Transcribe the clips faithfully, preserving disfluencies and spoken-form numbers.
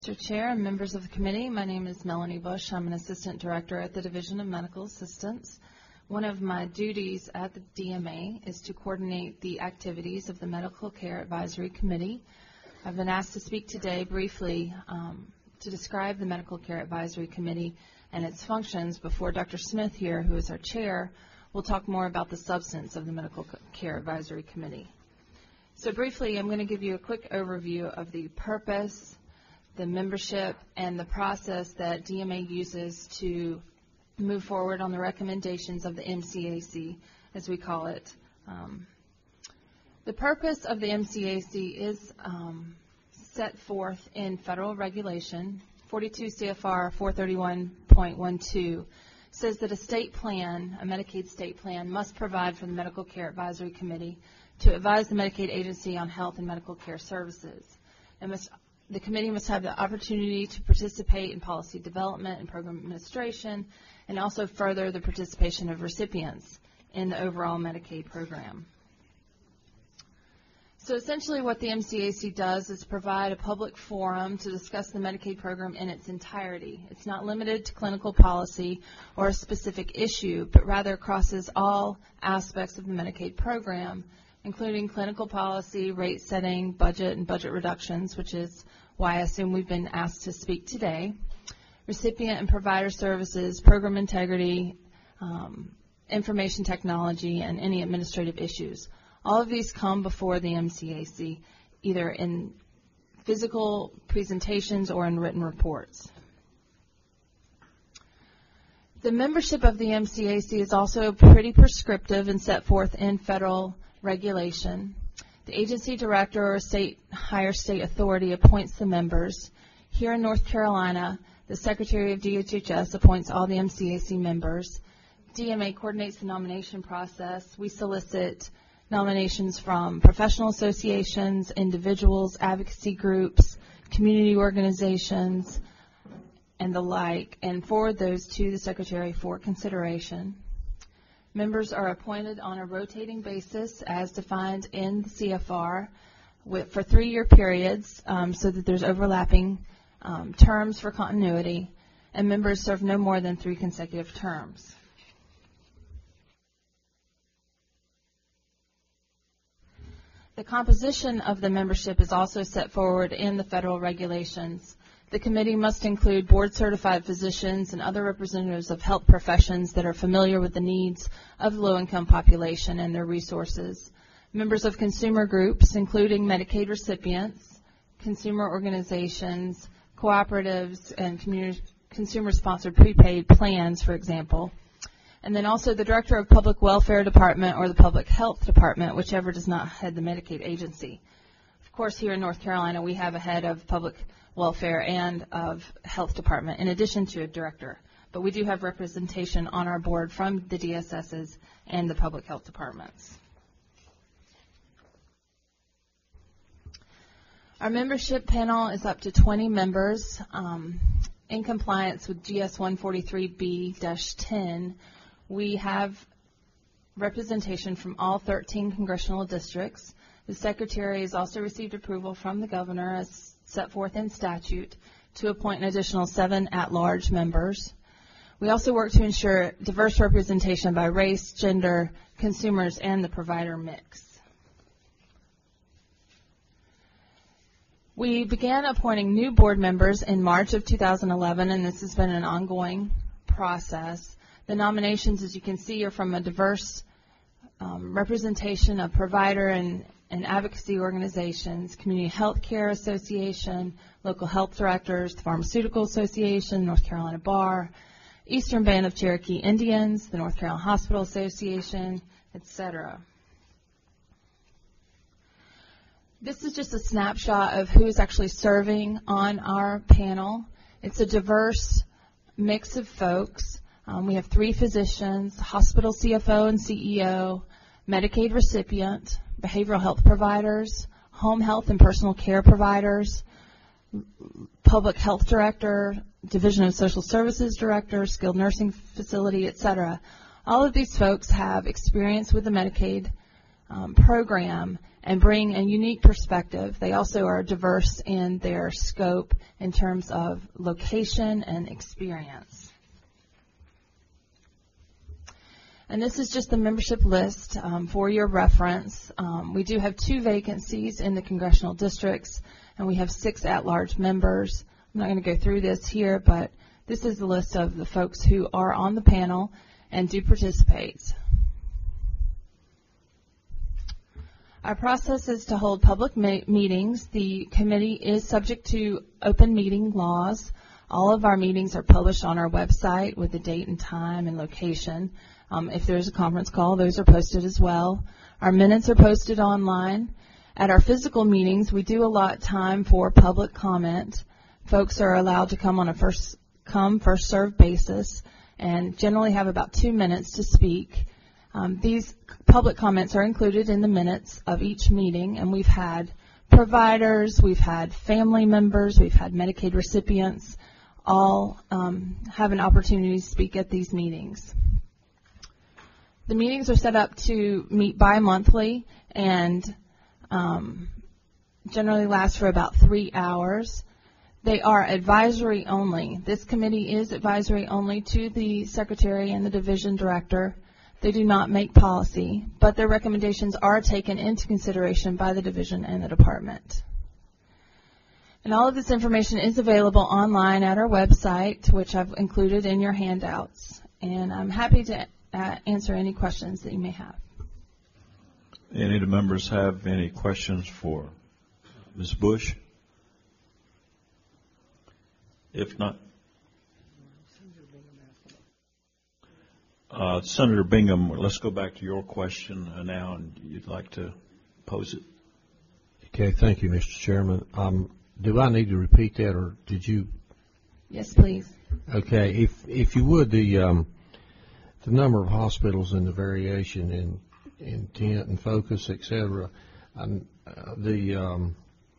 Mister Chair and members of the committee, my name is Melanie Bush. I'm an Assistant Director at the Division of Medical Assistance. One of my duties at the D M A is to coordinate the activities of the Medical Care Advisory Committee. I've been asked to speak today briefly um, to describe the Medical Care Advisory Committee and its functions before Doctor Smith here, who is our chair, will talk more about the substance of the Medical Care Advisory Committee. So briefly, I'm going to give you a quick overview of the purpose, the membership, and the process that D M A uses to move forward on the recommendations of the M C A C, as we call it. Um, the purpose of the M C A C is um, set forth in federal regulation. forty-two C F R four thirty-one point twelve says that a state plan, a Medicaid state plan, must provide for the Medical Care Advisory Committee to advise the Medicaid agency on health and medical care services. It must The committee must have the opportunity to participate in policy development and program administration, and also further the participation of recipients in the overall Medicaid program. So essentially what the M C A C does is provide a public forum to discuss the Medicaid program in its entirety. It's not limited to clinical policy or a specific issue, but rather crosses all aspects of the Medicaid program, including clinical policy, rate setting, budget, and budget reductions, which is why I assume we've been asked to speak today, recipient and provider services, program integrity, um, information technology, and any administrative issues. All of these come before the M C A C, either in physical presentations or in written reports. The membership of the M C A C is also pretty prescriptive and set forth in federal regulation. The agency director or state higher state authority appoints the members. Here in North Carolina, the Secretary of D H H S appoints all the M C A C members. D M A coordinates the nomination process. We solicit nominations from professional associations, individuals, advocacy groups, community organizations, and the like, and forward those to the Secretary for consideration. Members are appointed on a rotating basis as defined in the C F R with, for three-year periods um, so that there's overlapping um, terms for continuity, and members serve no more than three consecutive terms. The composition of the membership is also set forward in the federal regulations. The committee must include board-certified physicians and other representatives of health professions that are familiar with the needs of the low-income population and their resources. Members of consumer groups, including Medicaid recipients, consumer organizations, cooperatives, and consumer-sponsored prepaid plans, for example. And then also the Director of Public Welfare Department or the Public Health Department, whichever does not head the Medicaid agency. Of course, here in North Carolina, we have a head of Public Welfare and of Health Department, in addition to a director. But we do have representation on our board from the D S Ss and the Public Health Departments. Our membership panel is up to twenty members. Um, in compliance with G S one forty-three B ten, we have representation from all thirteen congressional districts. The Secretary has also received approval from the Governor, as set forth in statute, to appoint an additional seven at-large members. We also work to ensure diverse representation by race, gender, consumers, and the provider mix. We began appointing new board members in March of two thousand eleven, and this has been an ongoing process. The nominations, as you can see, are from a diverse um, representation of provider and and advocacy organizations, Community Health Care Association, local health directors, the Pharmaceutical Association, North Carolina Bar, Eastern Band of Cherokee Indians, the North Carolina Hospital Association, et cetera. This is just a snapshot of who is actually serving on our panel. It's a diverse mix of folks. Um, we have three physicians, hospital C F O and C E O, Medicaid recipient, behavioral health providers, home health and personal care providers, public health director, Division of Social Services director, skilled nursing facility, et cetera. All of these folks have experience with the Medicaid um, program and bring a unique perspective. They also are diverse in their scope in terms of location and experience. And this is just the membership list um, for your reference. Um, we do have two vacancies in the congressional districts, and we have six at-large members. I'm not going to go through this here, but this is the list of the folks who are on the panel and do participate. Our process is to hold public ma- meetings. The committee is subject to open meeting laws. All of our meetings are published on our website with the date and time and location. Um, if there's a conference call, those are posted as well. Our minutes are posted online. At our physical meetings, we do allot time for public comment. Folks are allowed to come on a first come, first served basis and generally have about two minutes to speak. Um, these public comments are included in the minutes of each meeting, and we've had providers, we've had family members, we've had Medicaid recipients, all um, have an opportunity to speak at these meetings. The meetings are set up to meet bi-monthly and um, generally last for about three hours. They are advisory only. This committee is advisory only to the secretary and the division director. They do not make policy, but their recommendations are taken into consideration by the division and the department. And all of this information is available online at our website, which I've included in your handouts. And I'm happy to uh, answer any questions that you may have. Any of the members have any questions for Miz Bush? If not, uh, Senator Bingham, let's go back to your question uh, now, and you'd like to pose it. Okay, thank you, Mister Chairman. Um, do I need to repeat that, or did you? Yes, please. Okay, if if you would, the um, the number of hospitals and the variation in intent and focus, et cetera. Um, uh, the um,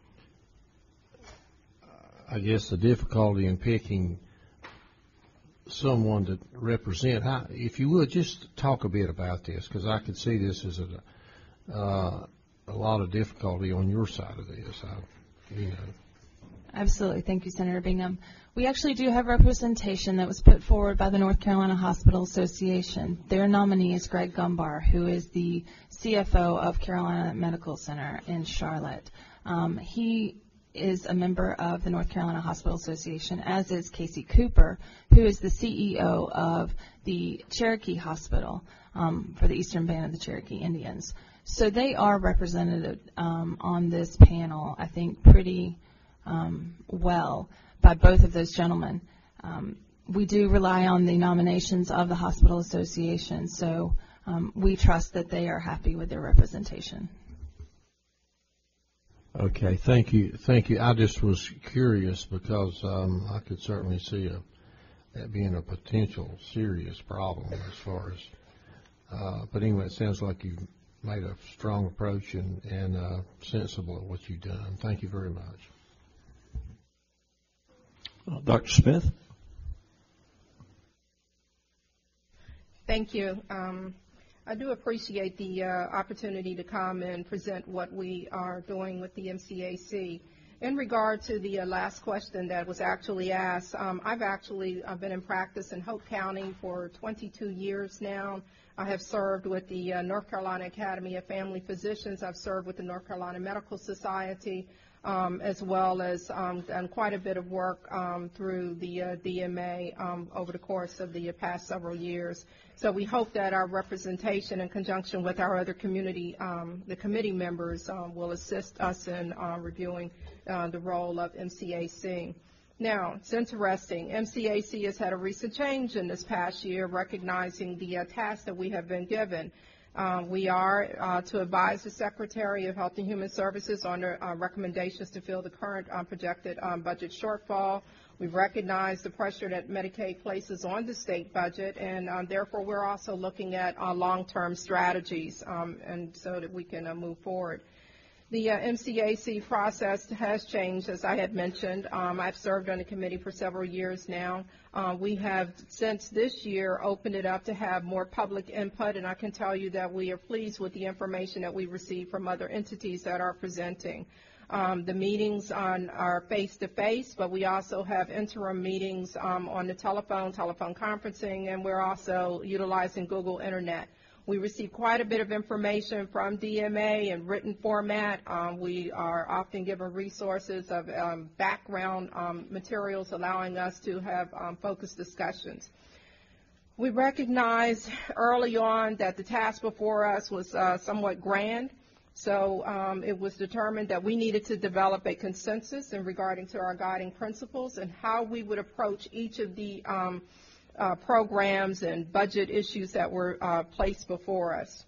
I guess the difficulty in picking someone to represent. How, if you would, just talk a bit about this, because I could see this as a uh, a lot of difficulty on your side of this. I, you know. Absolutely. Thank you, Senator Bingham. We actually do have representation that was put forward by the North Carolina Hospital Association. Their nominee is Greg Gumbar, who is the C F O of Carolina Medical Center in Charlotte. Um, he is a member of the North Carolina Hospital Association, as is Casey Cooper, who is the C E O of the Cherokee Hospital um, for the Eastern Band of the Cherokee Indians. So they are represented um, on this panel, I think, pretty um, well by both of those gentlemen. Um, we do rely on the nominations of the Hospital Association, so um, we trust that they are happy with their representation. Okay, thank you. Thank you. I just was curious because um, I could certainly see a, that being a potential serious problem as far as, uh, but anyway, it sounds like you've made a strong approach and, and uh, sensible at what you've done. Thank you very much. Uh, Doctor Smith? Thank you. Um, I do appreciate the uh, opportunity to come and present what we are doing with the M C A C. In regard to the uh, last question that was actually asked, um, I've actually uh, been in practice in Hope County for twenty-two years now. I have served with the uh, North Carolina Academy of Family Physicians. I've served with the North Carolina Medical Society, um, as well as um, done quite a bit of work um, through the uh, D M A um, over the course of the uh, past several years. So we hope that our representation in conjunction with our other community, um, the committee members, um, will assist us in uh, reviewing uh, the role of M C A C. Now, it's interesting. M C A C has had a recent change in this past year, recognizing the uh, tasks that we have been given. Uh, we are uh, to advise the Secretary of Health and Human Services on their uh, recommendations to fill the current uh, projected um, budget shortfall. We've recognized the pressure that Medicaid places on the state budget, and um, therefore we're also looking at uh, long-term strategies um, and so that we can uh, move forward. The uh, M C A C process has changed, as I had mentioned. Um, I've served on the committee for several years now. Uh, we have, since this year, opened it up to have more public input, and I can tell you that we are pleased with the information that we receive from other entities that are presenting. Um, the meetings on are face-to-face, but we also have interim meetings um, on the telephone, telephone conferencing, and we're also utilizing Google Internet. We receive quite a bit of information from D M A in written format. Um, we are often given resources of um, background um, materials allowing us to have um, focused discussions. We recognized early on that the task before us was uh, somewhat grand, so um, it was determined that we needed to develop a consensus in regarding to our guiding principles and how we would approach each of the um, Uh, programs and budget issues that were uh, placed before us.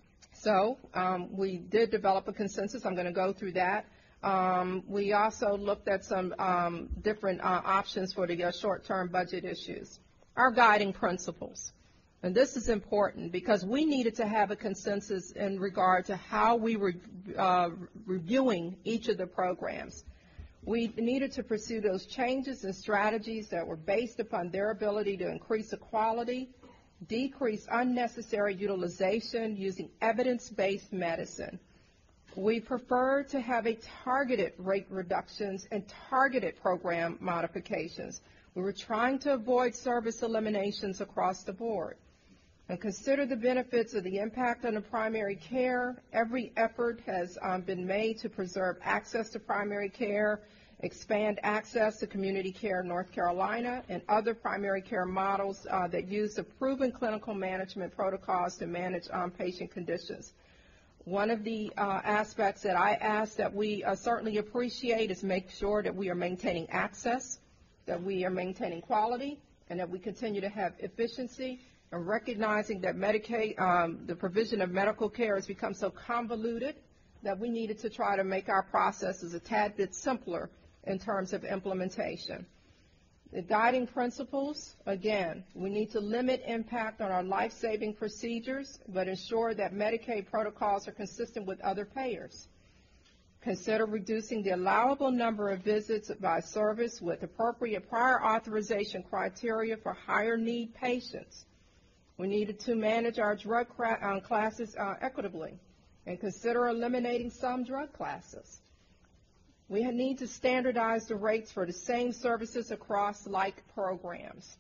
So um, we did develop a consensus. I'm going to go through that. Um, we also looked at some um, different uh, options for the uh, short-term budget issues. Our guiding principles. And this is important because we needed to have a consensus in regard to how we were uh, reviewing each of the programs. We needed to pursue those changes and strategies that were based upon their ability to increase the quality, decrease unnecessary utilization using evidence-based medicine. We prefer to have a targeted rate reductions and targeted program modifications. We were trying to avoid service eliminations across the board. And consider the benefits of the impact on the primary care. Every effort has um, been made to preserve access to primary care, expand access to community care in North Carolina, and other primary care models uh, that use the proven clinical management protocols to manage um, patient conditions. One of the uh, aspects that I ask that we uh, certainly appreciate is make sure that we are maintaining access, that we are maintaining quality, and that we continue to have efficiency, and recognizing that Medicaid, um, the provision of medical care has become so convoluted that we needed to try to make our processes a tad bit simpler in terms of implementation. The guiding principles, again, we need to limit impact on our life-saving procedures, but ensure that Medicaid protocols are consistent with other payers. Consider reducing the allowable number of visits by service with appropriate prior authorization criteria for higher need patients. We needed to manage our drug uh, classes uh, equitably and consider eliminating some drug classes. We need to standardize the rates for the same services across like programs.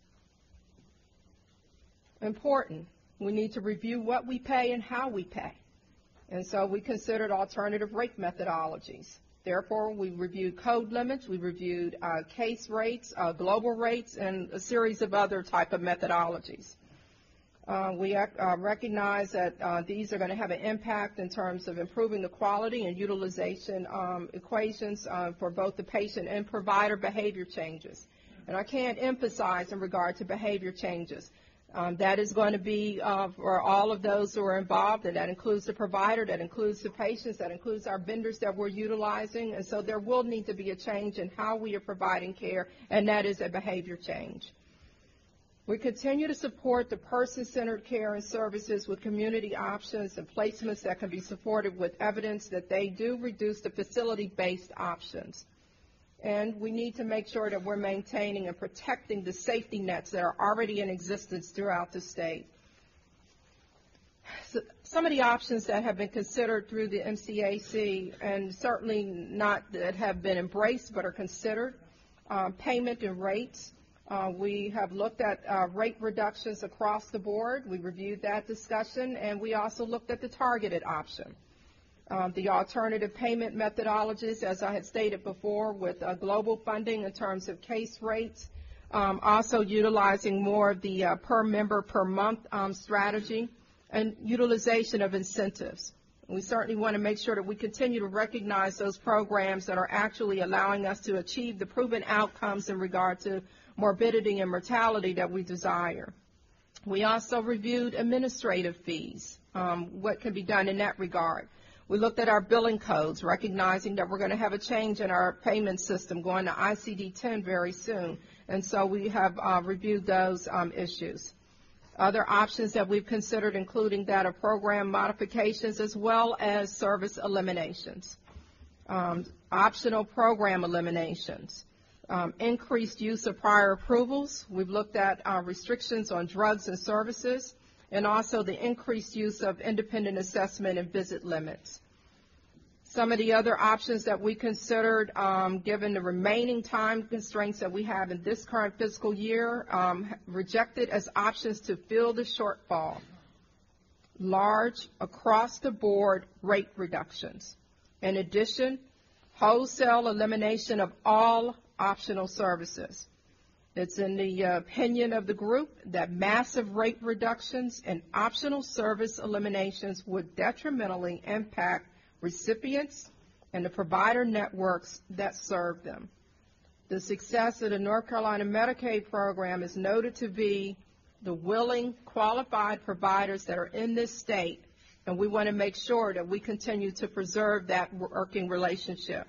Important, we need to review what we pay and how we pay. And so we considered alternative rate methodologies. Therefore, we reviewed code limits, we reviewed uh, case rates, uh, global rates, and a series of other type of methodologies. Uh, we uh, recognize that uh, these are going to have an impact in terms of improving the quality and utilization um, equations uh, for both the patient and provider behavior changes. And I can't emphasize in regard to behavior changes. Um, that is going to be uh, for all of those who are involved, and that includes the provider, that includes the patients, that includes our vendors that we're utilizing. And so there will need to be a change in how we are providing care, and that is a behavior change. We continue to support the person-centered care and services with community options and placements that can be supported with evidence that they do reduce the facility-based options. And we need to make sure that we're maintaining and protecting the safety nets that are already in existence throughout the state. So some of the options that have been considered through the M C A C, and certainly not that have been embraced but are considered, um, payment and rates. Uh, we have looked at uh, rate reductions across the board. We reviewed that discussion, and we also looked at the targeted option. Um, the alternative payment methodologies, as I had stated before, with uh, global funding in terms of case rates, um, also utilizing more of the uh, per member per month um, strategy, and utilization of incentives. We certainly want to make sure that we continue to recognize those programs that are actually allowing us to achieve the proven outcomes in regard to morbidity and mortality that we desire. We also reviewed administrative fees, um, what can be done in that regard. We looked at our billing codes, recognizing that we're going to have a change in our payment system going to I C D ten very soon, and so we have uh, reviewed those um, issues. Other options that we've considered including that of program modifications as well as service eliminations. um, optional program eliminations, um, increased use of prior approvals. We've looked at uh, restrictions on drugs and services, and also the increased use of independent assessment and visit limits. Some of the other options that we considered, um, given the remaining time constraints that we have in this current fiscal year, um, rejected as options to fill the shortfall. Large, across-the-board rate reductions. In addition, wholesale elimination of all optional services. It's in the uh, opinion of the group that massive rate reductions and optional service eliminations would detrimentally impact recipients and the provider networks that serve them. The success of the North Carolina Medicaid program is noted to be the willing, qualified providers that are in this state, and we want to make sure that we continue to preserve that working relationship.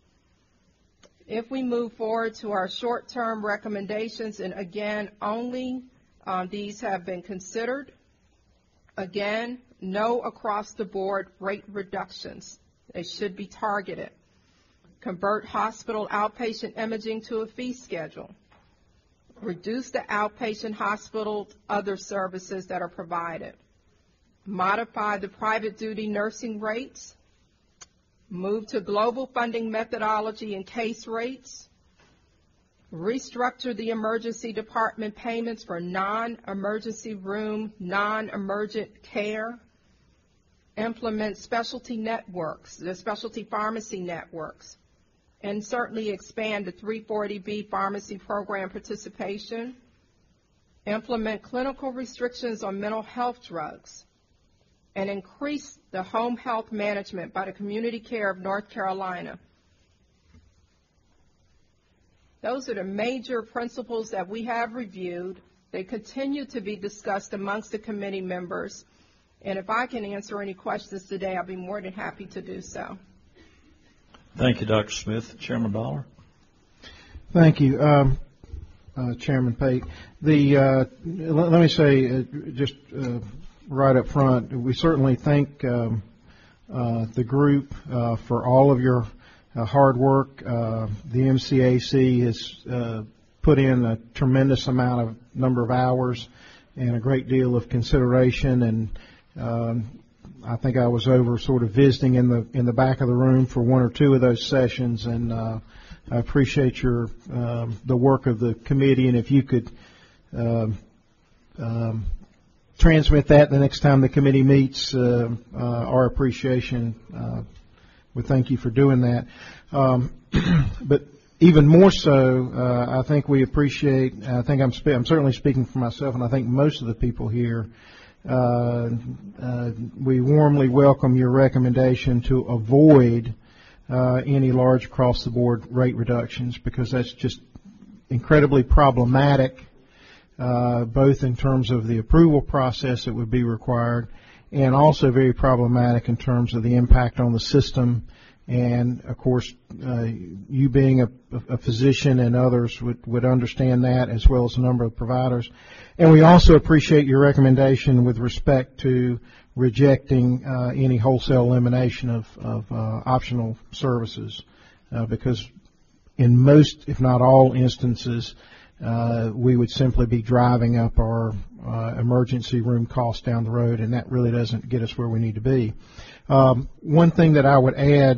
If we move forward to our short-term recommendations, and again, only um, these have been considered. Again, no across-the-board rate reductions. They should be targeted. Convert hospital outpatient imaging to a fee schedule. Reduce the outpatient hospital other services that are provided. Modify the private duty nursing rates. Move to global funding methodology and case rates. Restructure the emergency department payments for non-emergency room, non-emergent care. Implement specialty networks, the specialty pharmacy networks, and certainly expand the three forty B pharmacy program participation. Implement clinical restrictions on mental health drugs, and increase the home health management by the Community Care of North Carolina. Those are the major principles that we have reviewed. They continue to be discussed amongst the committee members. And if I can answer any questions today, I'll be more than happy to do so. Thank you, Doctor Smith. Chairman Dollar. Thank you, um, uh, Chairman Pate. The uh, let, let me say uh, just uh, right up front, we certainly thank um, uh, the group uh, for all of your uh, hard work. Uh, the M C A C has uh, put in a tremendous amount of number of hours and a great deal of consideration, and um, I think I was over sort of visiting in the in the back of the room for one or two of those sessions, and uh, I appreciate your um, the work of the committee, and if you could um, um, transmit that the next time the committee meets, uh, uh, our appreciation. Uh, we thank you for doing that. Um, but even more so, uh, I think we appreciate. I think I'm spe- I'm certainly speaking for myself, and I think most of the people here. Uh, uh, we warmly welcome your recommendation to avoid uh, any large across-the-board rate reductions, because that's just incredibly problematic, uh, both in terms of the approval process that would be required, and also very problematic in terms of the impact on the system. And, of course, uh, you being a, a physician and others would, would understand that, as well as a number of providers. And we also appreciate your recommendation with respect to rejecting uh, any wholesale elimination of, of uh, optional services, uh, because in most, if not all instances, uh, we would simply be driving up our uh, emergency room costs down the road, and that really doesn't get us where we need to be. Um, one thing that I would add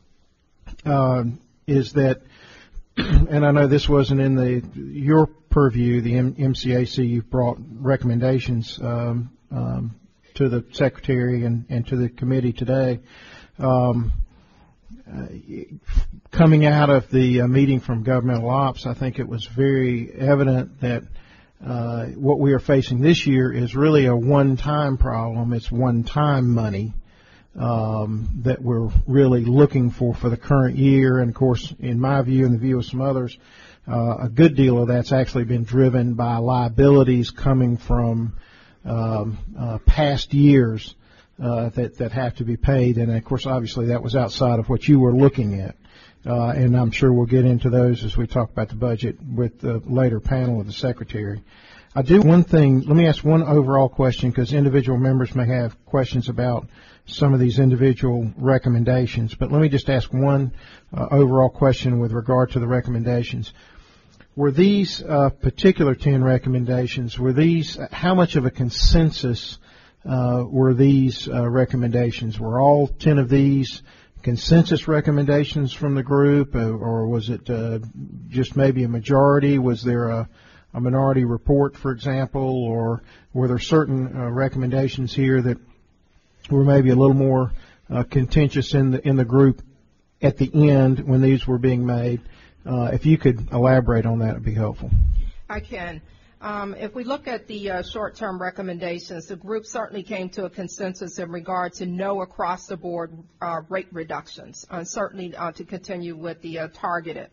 uh, is that, and I know this wasn't in the your purview, the M C A C, you've brought recommendations um, um, to the Secretary and, and to the committee today. Um, uh, coming out of the uh, meeting from Governmental Ops, I think it was very evident that uh, what we are facing this year is really a one-time problem. It's one-time money um, that we're really looking for for the current year. And, of course, in my view and the view of some others, uh, a good deal of that's actually been driven by liabilities coming from um, uh, past years uh, that, that have to be paid. And, of course, obviously that was outside of what you were looking at. Uh, and I'm sure we'll get into those as we talk about the budget with the later panel of the Secretary. I do one thing. Let me ask one overall question, because individual members may have questions about some of these individual recommendations. But let me just ask one uh, overall question with regard to the recommendations. Were these uh, particular ten recommendations, were these, how much of a consensus uh, were these uh, recommendations? Were all ten of these consensus recommendations from the group, uh, or was it uh, just maybe a majority? Was there a, a minority report, for example, or were there certain uh, recommendations here that were maybe a little more uh, contentious in the in the group at the end when these were being made? Uh, if you could elaborate on that, it would be helpful. I can. Um, if we look at the uh, short-term recommendations, the group certainly came to a consensus in regard to no across-the-board uh, rate reductions, and certainly uh, to continue with the uh, targeted.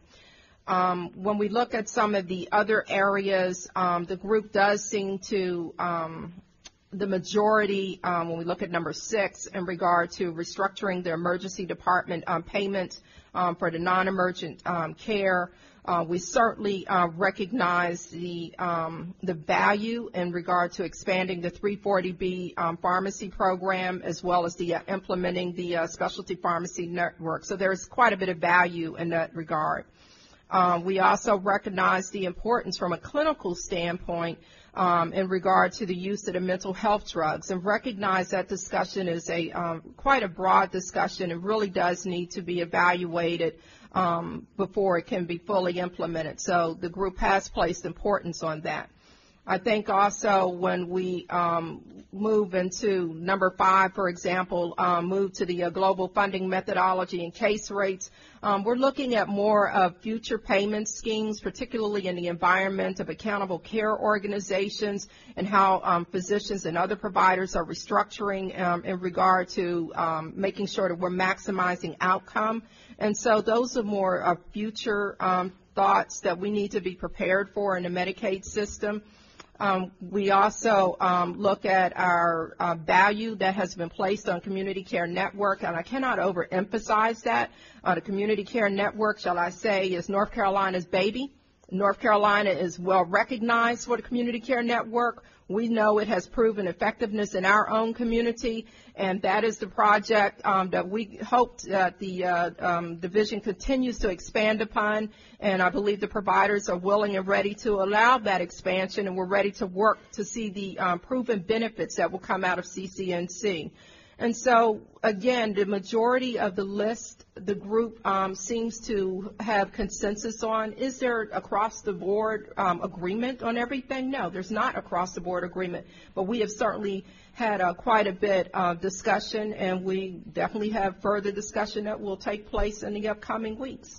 Um, when we look at some of the other areas, um, the group does seem to, um, the majority, um, when we look at number six, in regard to restructuring the emergency department um, payment um, for the non-emergent um, care. Uh, we certainly uh, recognize the um, the value in regard to expanding the three forty B um, pharmacy program, as well as the uh, implementing the uh, specialty pharmacy network. So there's quite a bit of value in that regard. Uh, we also recognize the importance from a clinical standpoint um, in regard to the use of the mental health drugs, and recognize that discussion is a um, quite a broad discussion and really does need to be evaluated um, before it can be fully implemented. So the group has placed importance on that. I think also when we um, move into number five, for example, um, move to the uh, global funding methodology and case rates, um, we're looking at more of future payment schemes, particularly in the environment of accountable care organizations, and how um, physicians and other providers are restructuring um, in regard to um, making sure that we're maximizing outcome. And so those are more uh, future um, thoughts that we need to be prepared for in the Medicaid system. Um, we also um, look at our uh, value that has been placed on Community Care Network, and I cannot overemphasize that. Uh, the Community Care Network, shall I say, is North Carolina's baby. North Carolina is well recognized for the Community Care Network. We know it has proven effectiveness in our own community, and that is the project um, that we hope that the uh, um, division continues to expand upon, and I believe the providers are willing and ready to allow that expansion, and we're ready to work to see the um, proven benefits that will come out of C C N C. And so, again, the majority of the list, the group um, seems to have consensus on. Is there across-the-board um, agreement on everything? No, there's not across-the-board agreement. But we have certainly had uh, quite a bit of discussion, and we definitely have further discussion that will take place in the upcoming weeks.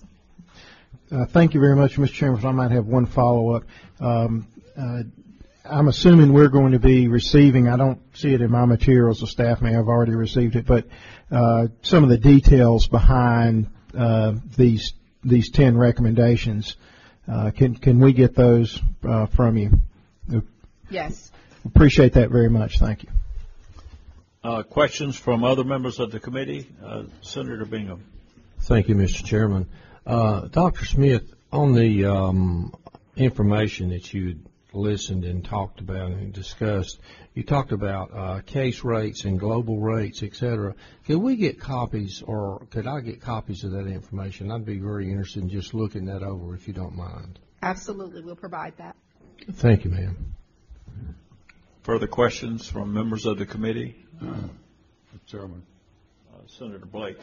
Uh, thank you very much, Mister Chairman. I might have one follow-up. Um, uh, I'm assuming we're going to be receiving, I don't see it in my materials, the staff may have already received it, but uh, some of the details behind uh, these these ten recommendations. Uh, can can we get those uh, from you? Yes. Appreciate that very much. Thank you. Uh, questions from other members of the committee? Uh, Senator Bingham. Thank you, Mister Chairman. Uh, Doctor Smith, on the um, information that you listened and talked about and discussed, you talked about uh, case rates and global rates, et cetera. Could we get copies, or could I get copies of that information? I'd be very interested in just looking that over, if you don't mind. Absolutely. We'll provide that. Thank you, ma'am. Further questions from members of the committee? Uh, Chairman. Uh, Senator Blake.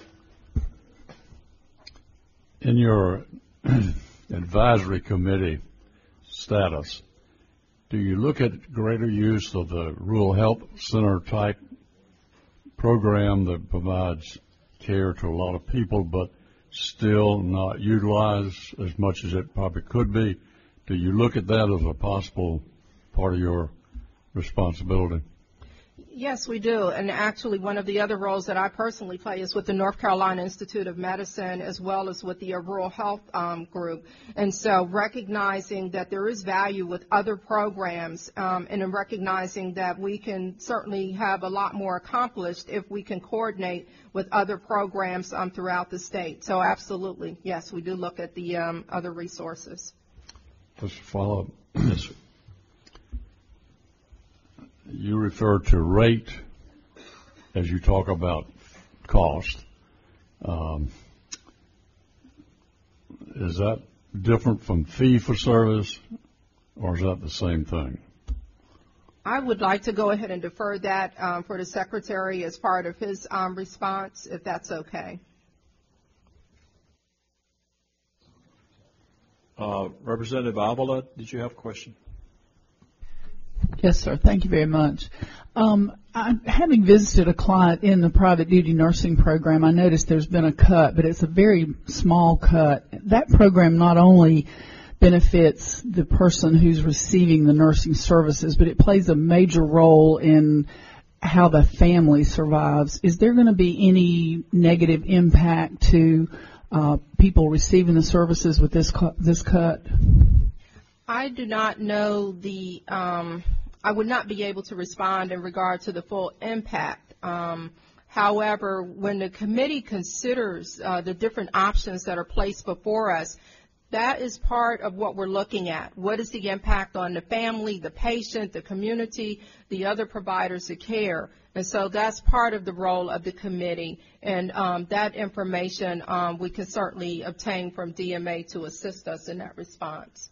In your advisory committee status, do you look at greater use of the rural health center type program that provides care to a lot of people but still not utilized as much as it probably could be? Do you look at that as a possible part of your responsibility? Yes, we do. And actually, one of the other roles that I personally play is with the North Carolina Institute of Medicine, as well as with the uh, Rural Health um, Group. And so recognizing that there is value with other programs, um, and in recognizing that we can certainly have a lot more accomplished if we can coordinate with other programs um, throughout the state. So absolutely, yes, we do look at the um, other resources. Just to follow up. Yes, sir. you refer to rate as you talk about cost. Um, is that different from fee for service, or is that the same thing? I would like to go ahead and defer that um, for the Secretary as part of his um, response, if that's okay. Uh, Representative Avila, did you have a question? Yes, sir. Thank you very much. Um, I, having visited a client in the private duty nursing program, I noticed there's been a cut, but it's a very small cut. That program not only benefits the person who's receiving the nursing services, but it plays a major role in how the family survives. Is there going to be any negative impact to uh, people receiving the services with this cu- this cut? I do not know the, um, I would not be able to respond in regard to the full impact. Um, however, when the committee considers uh, the different options that are placed before us, that is part of what we're looking at. What is the impact on the family, the patient, the community, the other providers of care? And so that's part of the role of the committee. And um, that information um, we can certainly obtain from D M A to assist us in that response.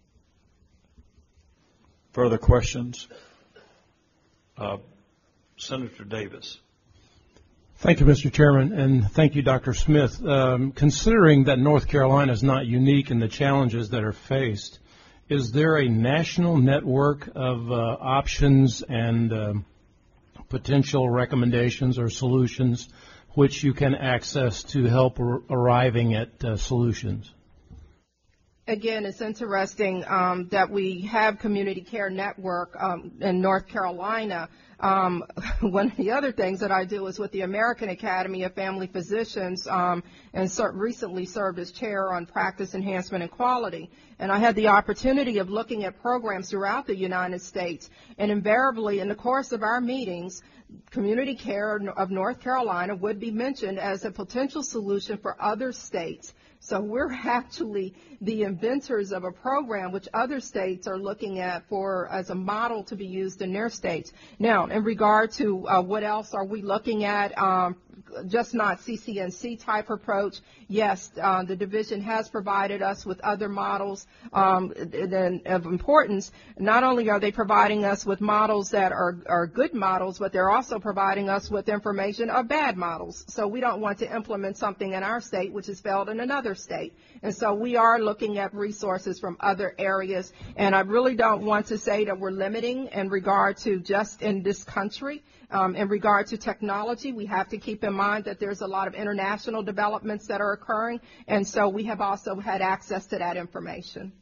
Further questions? Uh, Senator Davis. Thank you, Mister Chairman, and thank you, Doctor Smith. Um, considering that North Carolina is not unique in the challenges that are faced, is there a national network of uh, options and uh, potential recommendations or solutions which you can access to help ar- arriving at uh, solutions? Again, it's interesting um, that we have Community Care Network um, in North Carolina. Um, one of the other things that I do is with the American Academy of Family Physicians, um, and ser- recently served as chair on practice enhancement and quality. And I had the opportunity of looking at programs throughout the United States, and invariably in the course of our meetings, Community Care of North Carolina would be mentioned as a potential solution for other states. So we're actually the inventors of a program which other states are looking at for as a model to be used in their states. Now, in regard to uh, what else are we looking at, um, just not C C N C type approach, yes, uh, the division has provided us with other models um, of importance. Not only are they providing us with models that are, are good models, but they're also providing us with information of bad models. So we don't want to implement something in our state which is failed in another state. And so we are looking at resources from other areas. And I really don't want to say that we're limiting in regard to just in this country. Um, in regard to technology, we have to keep in mind that there's a lot of international developments that are occurring. And so we have also had access to that information.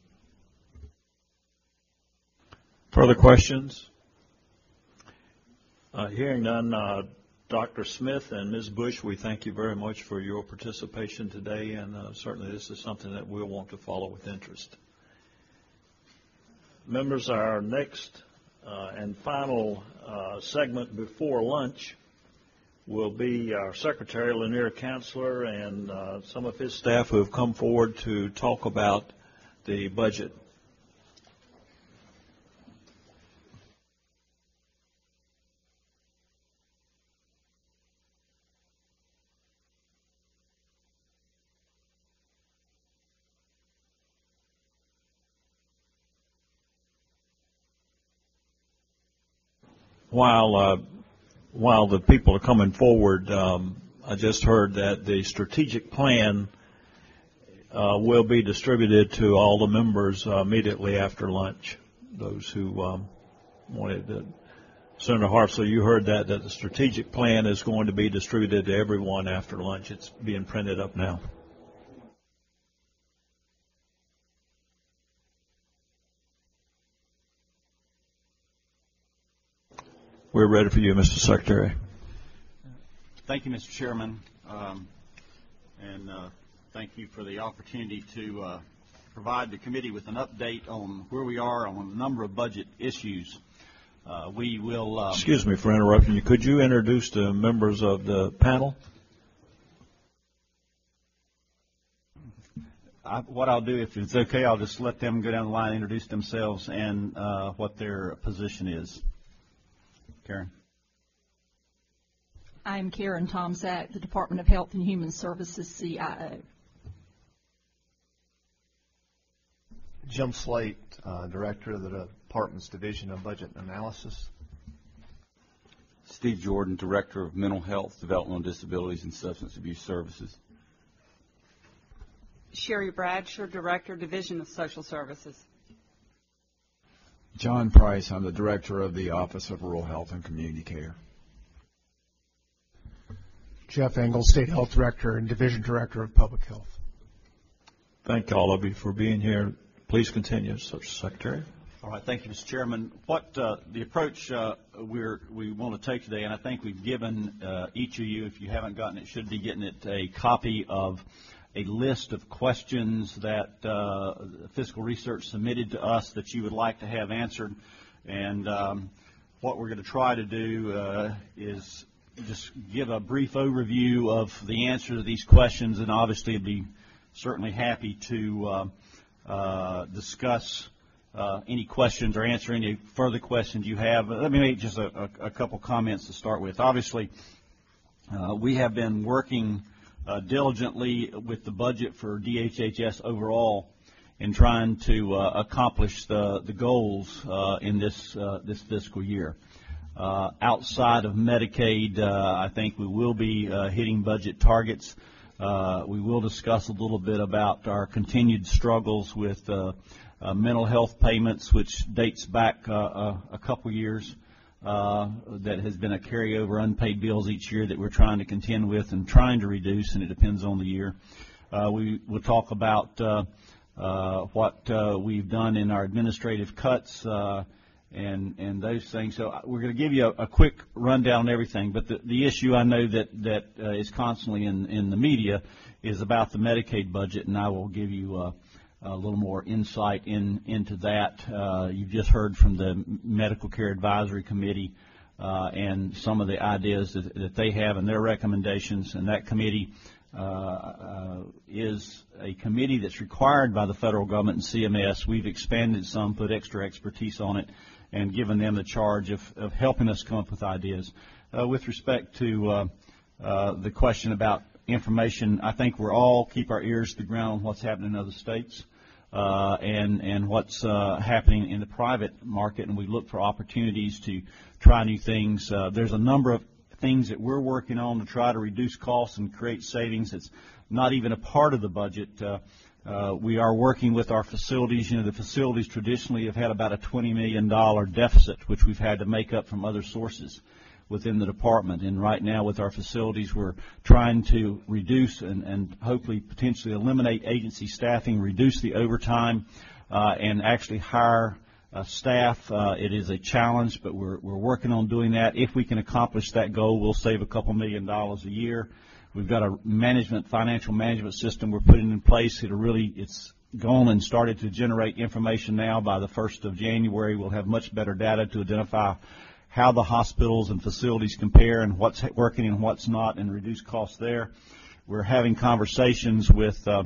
Further questions? Uh, hearing none, uh, Doctor Smith and Miz Bush, we thank you very much for your participation today, and uh, certainly this is something that we'll want to follow with interest. Members, our next uh, and final uh, segment before lunch will be our Secretary, Lanier Counselor, and uh, some of his staff who have come forward to talk about the budget. While uh, while the people are coming forward, um, I just heard that the strategic plan uh, will be distributed to all the members uh, immediately after lunch. Those who um, wanted to. Senator Hartzell, you heard that, that the strategic plan is going to be distributed to everyone after lunch. It's being printed up now. We're ready for you, Mister Secretary. Thank you, Mister Chairman, um, and uh, thank you for the opportunity to uh, provide the committee with an update on where we are on a number of budget issues. Uh, we will... Uh, Excuse me for interrupting you. Could you introduce the members of the panel? I, what I'll do, if it's okay, I'll just let them go down the line and introduce themselves and uh, what their position is. Karen. I'm Karen Tomzak, the Department of Health and Human Services C I O. Jim Slate, uh, Director of the Department's Division of Budget Analysis. Steve Jordan, Director of Mental Health, Developmental Disabilities, and Substance Abuse Services. Sherry Bradshaw, Director, Division of Social Services. John Price, I'm the Director of the Office of Rural Health and Community Care. Jeff Engel, State Health Director and Division Director of Public Health. Thank all of you for being here. Please continue, Social Secretary. All right, thank you, Mister Chairman. What uh, the approach uh, we're, we want to take today, and I think we've given uh, each of you, if you haven't gotten it, should be getting it, a copy of a list of questions that uh, Fiscal Research submitted to us that you would like to have answered. And um, what we're going to try to do uh, is just give a brief overview of the answer to these questions, and obviously I'd be certainly happy to uh, uh, discuss uh, any questions or answer any further questions you have. But let me make just a, a, a couple comments to start with. Obviously, uh, we have been working uh, diligently with the budget for D H H S overall in trying to uh, accomplish the, the goals uh, in this, uh, this fiscal year. Uh, outside of Medicaid, uh, I think we will be uh, hitting budget targets. Uh, we will discuss a little bit about our continued struggles with uh, uh, mental health payments, which dates back uh, a, a couple years. Uh, that has been a carryover unpaid bills each year that we're trying to contend with and trying to reduce, and it depends on the year. Uh, we will talk about uh, uh, what uh, we've done in our administrative cuts uh, and and those things. So we're going to give you a, a quick rundown on everything. But the, the issue I know that that uh, is constantly in in the media is about the Medicaid budget, and I will give you uh, a little more insight in into that. Uh, you've just heard from the Medical Care Advisory Committee uh, and some of the ideas that, that they have and their recommendations. And that committee uh, uh, is a committee that's required by the federal government and C M S. We've expanded some, put extra expertise on it, and given them the charge of, of helping us come up with ideas. Uh, with respect to uh, uh, the question about information, I think we're all keep our ears to the ground on what's happening in other states. Uh, and, and what's uh, happening in the private market, and we look for opportunities to try new things. Uh, there's a number of things that we're working on to try to reduce costs and create savings. It's not even a part of the budget. Uh, uh, we are working with our facilities. You know, the facilities traditionally have had about a twenty million dollars deficit, which we've had to make up from other sources within the department. And right now with our facilities, we're trying to reduce and, and hopefully potentially eliminate agency staffing, reduce the overtime, uh, and actually hire uh, staff. Uh, it is a challenge, but we're, we're working on doing that. If we can accomplish that goal, we'll save a couple million dollars a year. We've got a management, financial management system we're putting in place. It'll really, it's gone and started to generate information now. By the first of January, we'll have much better data to identify how the hospitals and facilities compare and what's working and what's not, and reduce costs there. We're having conversations with uh,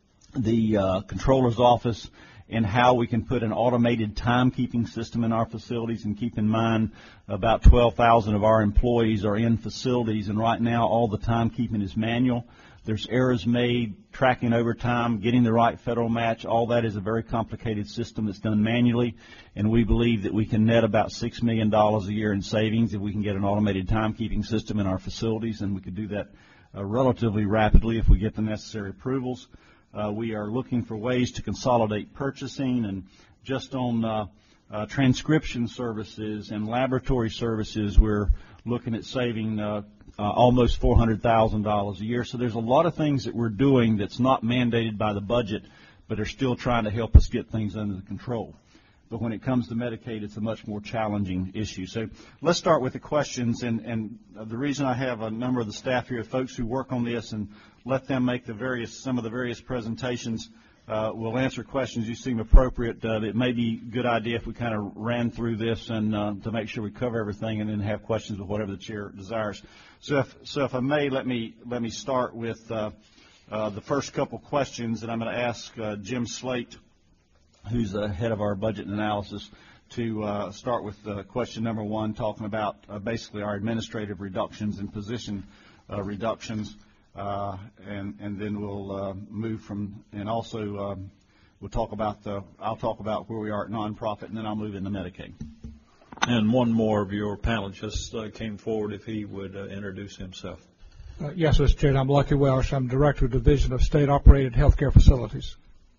the uh, Controller's Office and how we can put an automated timekeeping system in our facilities, and keep in mind about twelve thousand of our employees are in facilities, and right now all the timekeeping is manual. There's errors made, tracking overtime, getting the right federal match. All that is a very complicated system that's done manually, and we believe that we can net about six million dollars a year in savings if we can get an automated timekeeping system in our facilities, and we could do that uh, relatively rapidly if we get the necessary approvals. Uh, we are looking for ways to consolidate purchasing, and just on uh, uh, transcription services and laboratory services, we're looking at saving uh, Uh, almost four hundred thousand dollars a year. So there's a lot of things that we're doing that's not mandated by the budget, but are still trying to help us get things under the control. But when it comes to Medicaid, it's a much more challenging issue. So let's start with the questions, and, and the reason I have a number of the staff here, folks who work on this, and let them make the various, some of the various presentations. Uh, we'll answer questions you seem appropriate. Uh, it may be a good idea if we kind of ran through this and uh, to make sure we cover everything, and then have questions with whatever the chair desires. So if, so if I may, let me let me start with uh, uh, the first couple questions, and I'm going to ask uh, Jim Slate who's the head of our budget and analysis, to uh, start with uh, question number one, talking about uh, basically our administrative reductions and position uh, reductions, uh, and and then we'll uh, move from, and also um, we'll talk about the, I'll talk about where we are at nonprofit, and then I'll move into Medicaid. And one more of your panelists uh, came forward, if he would uh, introduce himself. Uh, yes, Mister Chair, I'm Lucky Welsh. I'm Director of Division of State-Operated Healthcare Facilities.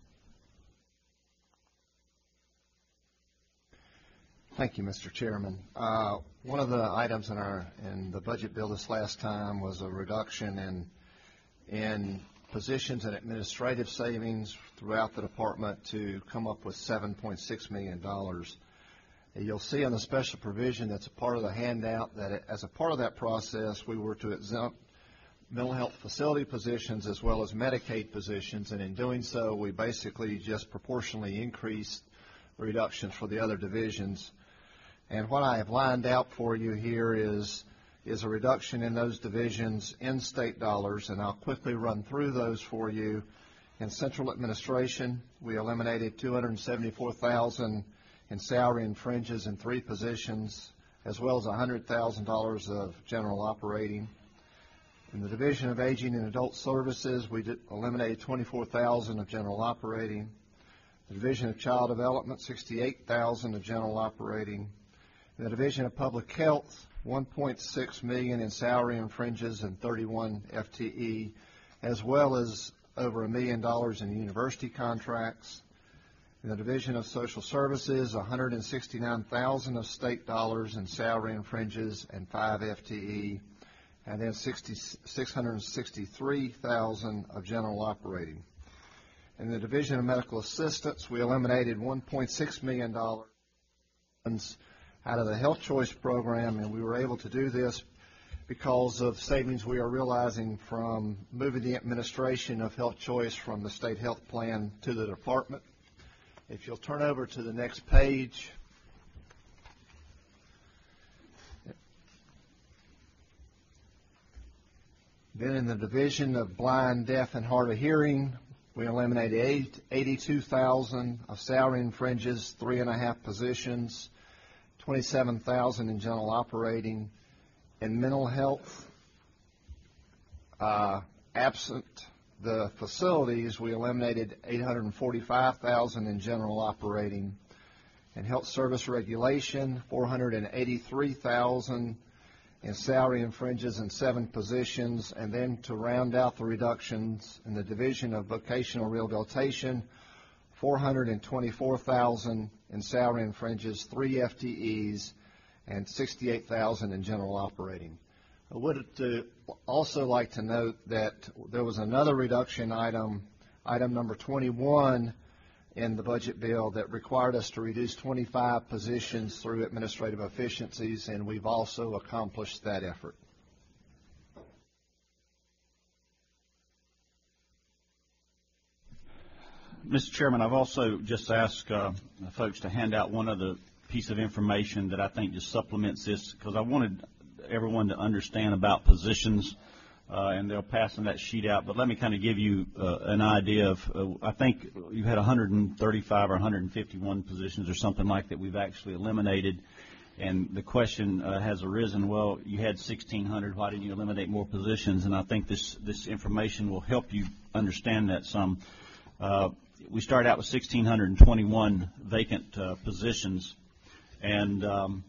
Thank you, Mister Chairman. Uh, one of the items in our in the budget bill this last time was a reduction in in positions and administrative savings throughout the department to come up with seven point six million dollars. You'll see on the special provision that's a part of the handout that as a part of that process, we were to exempt mental health facility positions as well as Medicaid positions, and in doing so, we basically just proportionally increased the reductions for the other divisions. And what I have lined out for you here is is a reduction in those divisions in state dollars, and I'll quickly run through those for you. In central administration, we eliminated two hundred seventy-four thousand dollars in salary and fringes in three positions, as well as one hundred thousand dollars of general operating. In the Division of Aging and Adult Services, we did eliminated twenty-four thousand dollars of general operating. The Division of Child Development, sixty-eight thousand dollars of general operating. In the Division of Public Health, one point six million dollars in salary and fringes and thirty-one F T E, as well as over a million dollars in university contracts. In the Division of Social Services, one hundred sixty-nine thousand dollars of state dollars in salary and fringes and five F T E, and then six hundred sixty-three thousand dollars of general operating. In the Division of Medical Assistance, we eliminated one point six million dollars out of the Health Choice program, and we were able to do this because of savings we are realizing from moving the administration of Health Choice from the state health plan to the department. If you'll turn over to the next page. Then in the Division of Blind, Deaf, and Hard of Hearing, we eliminated eighty-two thousand dollars of salary and fringes, three and a half positions, twenty-seven thousand dollars in general operating. In mental health, uh, absent the facilities, we eliminated eight hundred forty-five thousand dollars in general operating. In health service regulation, four hundred eighty-three thousand dollars in salary and fringes and seven positions. And then to round out the reductions in the Division of Vocational Rehabilitation, four hundred twenty-four thousand dollars in salary and fringes, three F T Es, and sixty-eight thousand dollars in general operating. I would uh, also like to note that there was another reduction item, item number twenty-one in the budget bill, that required us to reduce twenty-five positions through administrative efficiencies, and we've also accomplished that effort. Mister Chairman, I've also just asked uh, folks to hand out one other piece of information that I think just supplements this, because I wanted everyone to understand about positions, uh, and they'll pass that sheet out. But let me kind of give you uh, an idea of, uh, I think you had one hundred thirty-five or one hundred fifty-one positions or something like that we've actually eliminated. And the question uh, has arisen, well, you had sixteen hundred, why didn't you eliminate more positions? And I think this, this information will help you understand that some. Uh, we started out with one thousand six hundred twenty-one vacant uh, positions, and um,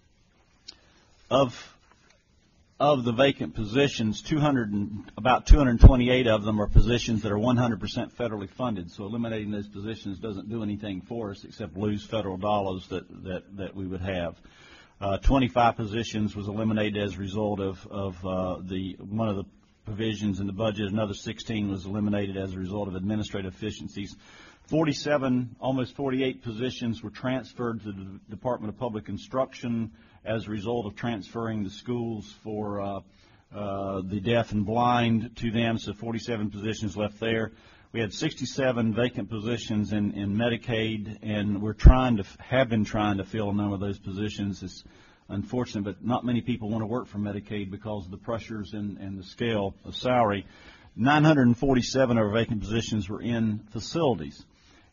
of Of the vacant positions, two hundred and, about two hundred twenty-eight of them are positions that are one hundred percent federally funded. So eliminating those positions doesn't do anything for us except lose federal dollars that, that, that we would have. Uh, twenty-five positions was eliminated as a result of, of uh, the one of the provisions in the budget. Another sixteen was eliminated as a result of administrative efficiencies. forty-seven, almost forty-eight positions were transferred to the Department of Public Instruction as a result of transferring the schools for uh, uh, the deaf and blind to them, so forty-seven positions left there. We had sixty-seven vacant positions in, in Medicaid, and we're trying to, have been trying to fill a number of those positions. It's unfortunate, but not many people want to work for Medicaid because of the pressures and, and the scale of salary. nine hundred forty-seven of our vacant positions were in facilities.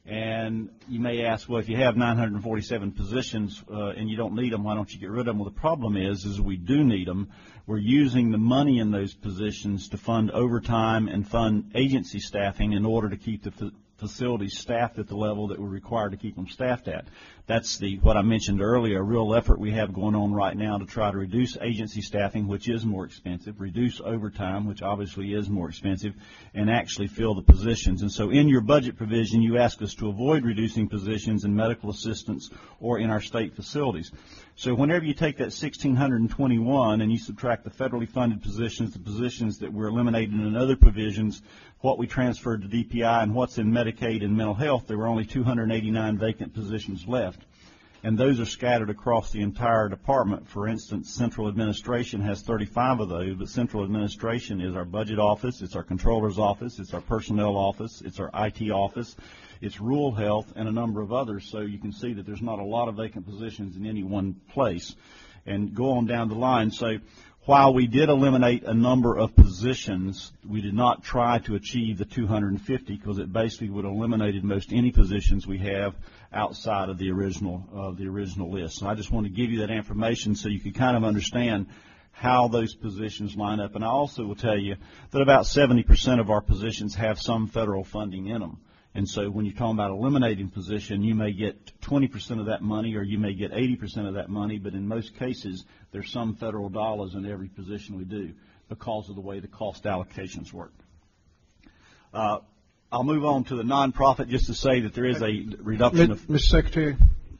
And you may ask, well, if you have nine hundred forty-seven positions uh, and you don't need them, why don't you get rid of them? Well, the problem is, is we do need them. We're using the money in those positions to fund overtime and fund agency staffing in order to keep the fa- facilities staffed at the level that we're required to keep them staffed at. That's the what I mentioned earlier, a real effort we have going on right now to try to reduce agency staffing, which is more expensive, reduce overtime, which obviously is more expensive, and actually fill the positions. And so in your budget provision, you ask us to avoid reducing positions in medical assistance or in our state facilities. So whenever you take that one thousand six hundred twenty-one and you subtract the federally funded positions, the positions that were eliminated in other provisions, what we transferred to D P I, and what's in Medicaid and mental health, there were only two hundred eighty-nine vacant positions left. And those are scattered across the entire department. For instance, central administration has thirty-five of those, but central administration is our budget office, it's our controller's office, it's our personnel office, it's our I T office, it's rural health, and a number of others. So you can see that there's not a lot of vacant positions in any one place. And go on down the line. So while we did eliminate a number of positions, we did not try to achieve the two hundred fifty because it basically would have eliminated most any positions we have outside of the original uh, the original list. So I just want to give you that information so you can kind of understand how those positions line up. And I also will tell you that about seventy percent of our positions have some federal funding in them. And so when you're talking about eliminating position, you may get twenty percent of that money or you may get eighty percent of that money, but in most cases there's some federal dollars in every position we do because of the way the cost allocations work. Uh, I'll move on to the nonprofit just to say that there is a reduction of... Mister Secretary,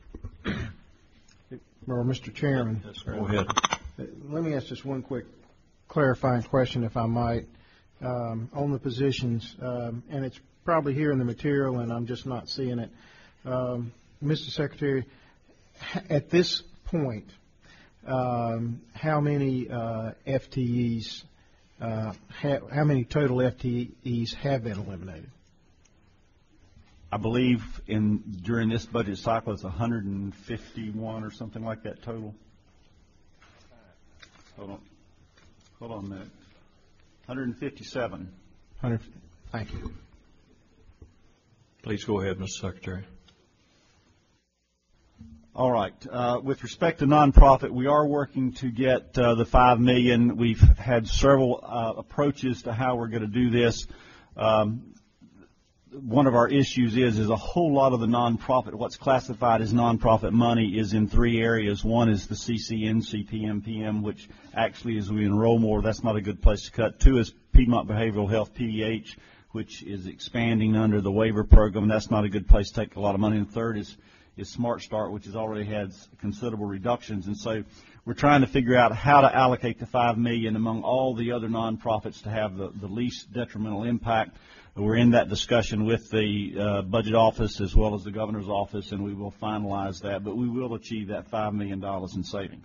or Mister Chairman. Yes, go ahead. Let me ask just one quick clarifying question, if I might, um, on the positions, um, and it's probably here in the material, and I'm just not seeing it. Um, Mister Secretary, at this point, um, how many uh, F T Es, uh, ha- how many total F T Es have been eliminated? I believe in during this budget cycle it's one hundred fifty-one or something like that total. Hold on. Hold on a minute. one hundred fifty-seven. one hundred, thank you. Please go ahead, Mister Secretary. All right. Uh, with respect to nonprofit, we are working to get uh, the five million dollars. We've had several uh, approaches to how we're going to do this. Um, one of our issues is is a whole lot of the nonprofit, what's classified as nonprofit money, is in three areas. One is the C C N, C P M, P M, which actually, as we enroll more, that's not a good place to cut. Two is Piedmont Behavioral Health, P D H, which is expanding under the waiver program. That's not a good place to take a lot of money. And third is, is Smart Start, which has already had considerable reductions. And so we're trying to figure out how to allocate the five million dollars among all the other nonprofits to have the, the least detrimental impact. We're in that discussion with the uh, budget office as well as the governor's office, and we will finalize that. But we will achieve that five million dollars in savings.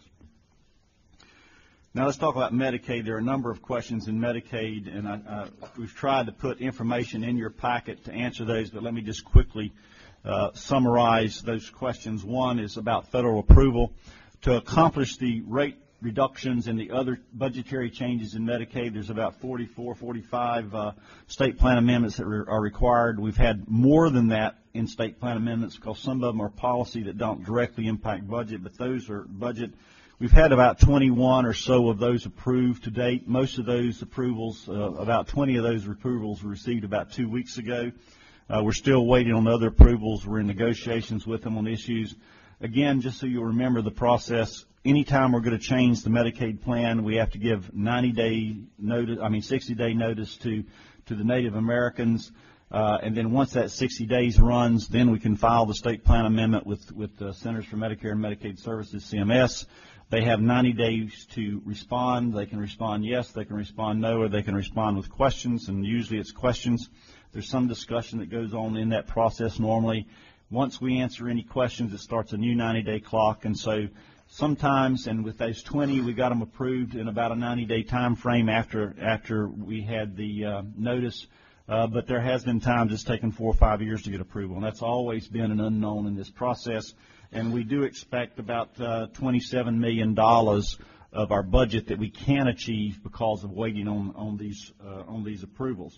Now let's talk about Medicaid. There are a number of questions in Medicaid, and I, uh, we've tried to put information in your packet to answer those, but let me just quickly uh, summarize those questions. One is about federal approval. To accomplish the rate reductions and the other budgetary changes in Medicaid, there's about forty-four, forty-five uh, state plan amendments that re- are required. We've had more than that in state plan amendments because some of them are policy that don't directly impact budget, but those are budget. We've had about twenty-one or so of those approved to date. Most of those approvals, uh, about twenty of those approvals were received about two weeks ago. Uh, we're still waiting on other approvals. We're in negotiations with them on issues. Again, just so you'll remember the process, anytime we're going to change the Medicaid plan, we have to give ninety day notice, I mean sixty day notice to, to the Native Americans. Uh, and then once that sixty days runs, then we can file the state plan amendment with, with the Centers for Medicare and Medicaid Services, C M S. They have ninety days to respond. They can respond yes, they can respond no, or they can respond with questions, and usually it's questions. There's some discussion that goes on in that process normally. Once we answer any questions, it starts a new ninety day clock, and so sometimes, and with those twenty, we got them approved in about a ninety day time frame after after we had the uh, notice. Uh, but there has been times it's taken four or five years to get approval, and that's always been an unknown in this process. And we do expect about uh, twenty-seven million dollars of our budget that we can achieve because of waiting on on these uh, on these approvals.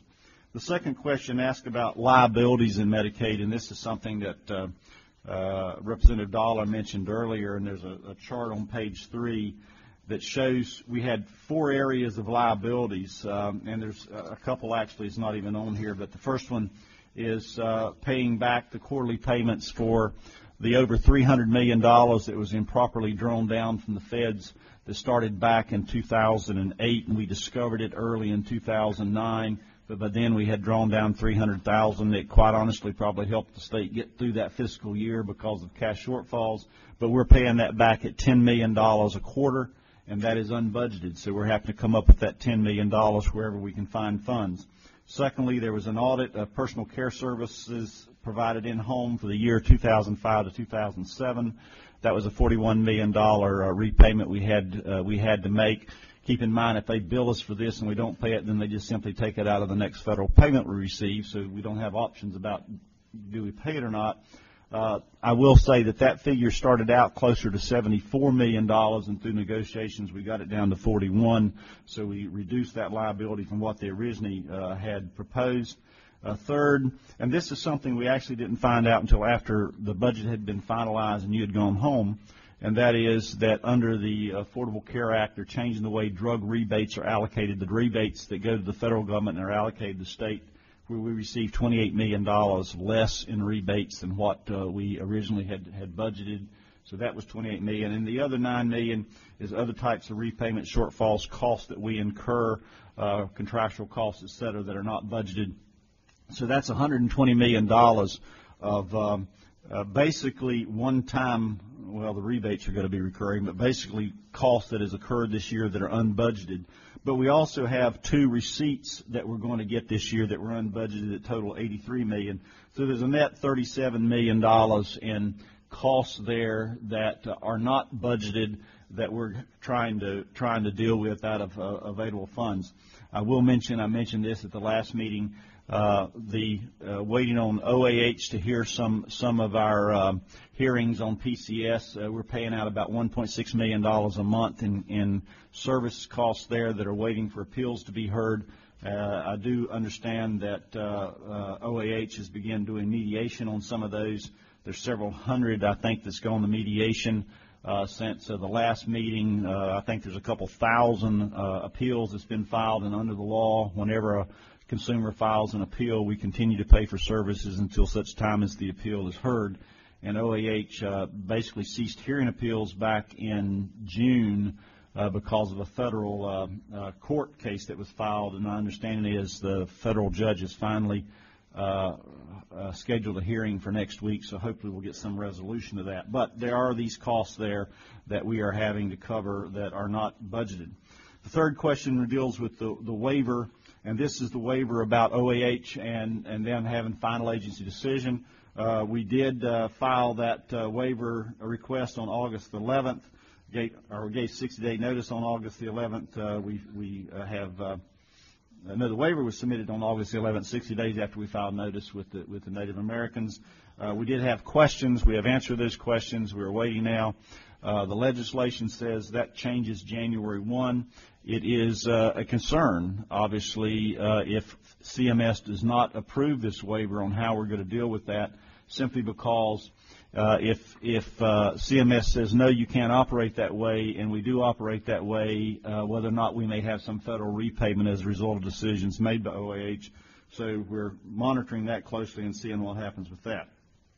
The second question asked about liabilities in Medicaid, and this is something that uh, uh, Representative Dollar mentioned earlier, and there's a, a chart on page three that shows we had four areas of liabilities, um, and there's a couple actually is not even on here, but the first one is uh, paying back the quarterly payments for the over three hundred million dollars that was improperly drawn down from the feds that started back in two thousand eight, and we discovered it early in two thousand nine. But by then we had drawn down three hundred thousand dollars that quite honestly probably helped the state get through that fiscal year because of cash shortfalls. But we're paying that back at ten million dollars a quarter, and that is unbudgeted. So we're having to come up with that ten million dollars wherever we can find funds. Secondly, there was an audit of personal care services provided in-home for the year two thousand five to two thousand seven. That was a forty-one million dollars uh, repayment we had uh, we had to make. Keep in mind, if they bill us for this and we don't pay it, then they just simply take it out of the next federal payment we receive, so we don't have options about do we pay it or not. Uh, I will say that that figure started out closer to seventy-four million dollars, and through negotiations we got it down to forty-one, so we reduced that liability from what they originally uh, had proposed. Uh, third, and this is something we actually didn't find out until after the budget had been finalized and you had gone home, and that is that under the Affordable Care Act, they're changing the way drug rebates are allocated. The rebates that go to the federal government and are allocated to state, where we receive twenty-eight million dollars less in rebates than what uh, we originally had, had budgeted. So that was twenty-eight million dollars. And the other nine million dollars is other types of repayment shortfalls, costs that we incur, uh, contractual costs, et cetera, that are not budgeted. So that's one hundred twenty million dollars of um, uh, basically one-time, well, the rebates are going to be recurring, but basically costs that has occurred this year that are unbudgeted. But we also have two receipts that we're going to get this year that were unbudgeted that total eighty-three million dollars. So there's a net thirty-seven million dollars in costs there that uh, are not budgeted that we're trying to trying to deal with out of uh, available funds. I will mention, I mentioned this at the last meeting, uh, the uh, waiting on O A H to hear some some of our um, hearings on P C S. Uh, we're paying out about one point six million dollars a month in, in service costs there that are waiting for appeals to be heard. Uh, I do understand that uh, uh, O A H has begun doing mediation on some of those. There's several hundred, I think, that's gone to mediation uh, since uh, the last meeting. Uh, I think there's a couple thousand uh, appeals that's been filed, and under the law, whenever a consumer files an appeal, we continue to pay for services until such time as the appeal is heard. And O A H uh, basically ceased hearing appeals back in June uh, because of a federal uh, uh, court case that was filed, and my understanding is the federal judge has finally uh, uh, scheduled a hearing for next week, so hopefully we'll get some resolution to that. But there are these costs there that we are having to cover that are not budgeted. The third question deals with the, the waiver, and this is the waiver about O A H and, and them having final agency decision. Uh, we did uh, file that uh, waiver request on August eleventh, gave, or gave sixty-day notice on August the eleventh. Uh, we we uh, have uh, no, the waiver was submitted on August the eleventh, sixty days after we filed notice with the with the Native Americans. Uh, we did have questions. We have answered those questions. We're waiting now. Uh, the legislation says that changes January first. It is uh, a concern, obviously, uh, if C M S does not approve this waiver on how we're going to deal with that, simply because uh, if if uh, C M S says, no, you can't operate that way, and we do operate that way, uh, whether or not we may have some federal repayment as a result of decisions made by O A H. So we're monitoring that closely and seeing what happens with that.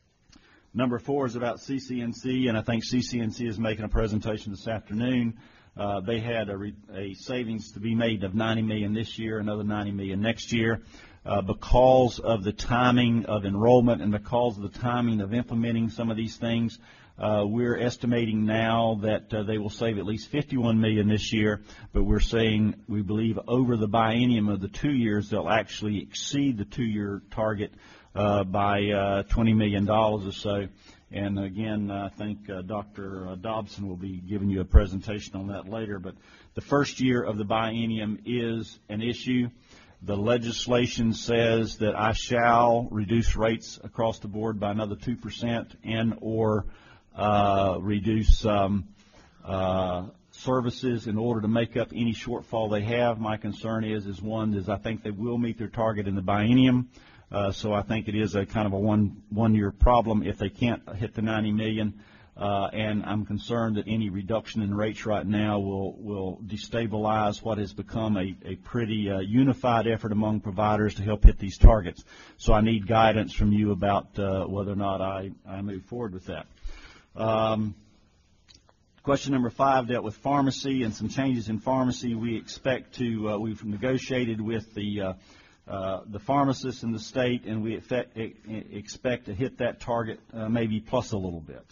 Number four is about C C N C, and I think C C N C is making a presentation this afternoon. Uh, they had a, re a savings to be made of ninety million dollars this year, another ninety million dollars next year. Uh, because of the timing of enrollment and because of the timing of implementing some of these things, uh, we're estimating now that uh, they will save at least fifty-one million dollars this year, but we're saying we believe over the biennium of the two years they'll actually exceed the two-year target uh, by uh, twenty million dollars or so. And again, I think uh, Doctor Dobson will be giving you a presentation on that later, but the first year of the biennium is an issue. The legislation says that I shall reduce rates across the board by another two percent and or uh, reduce um, uh, services in order to make up any shortfall they have. My concern is, is one, is I think they will meet their target in the biennium. Uh, so I think it is a kind of a one, one-year problem if they can't hit the ninety million. Uh, and I'm concerned that any reduction in rates right now will, will destabilize what has become a, a pretty uh, unified effort among providers to help hit these targets. So I need guidance from you about uh, whether or not I, I move forward with that. Um, question number five dealt with pharmacy and some changes in pharmacy. We expect to, uh, we've negotiated with the uh, uh, the pharmacists in the state, and we expect, expect to hit that target uh, maybe plus a little bit.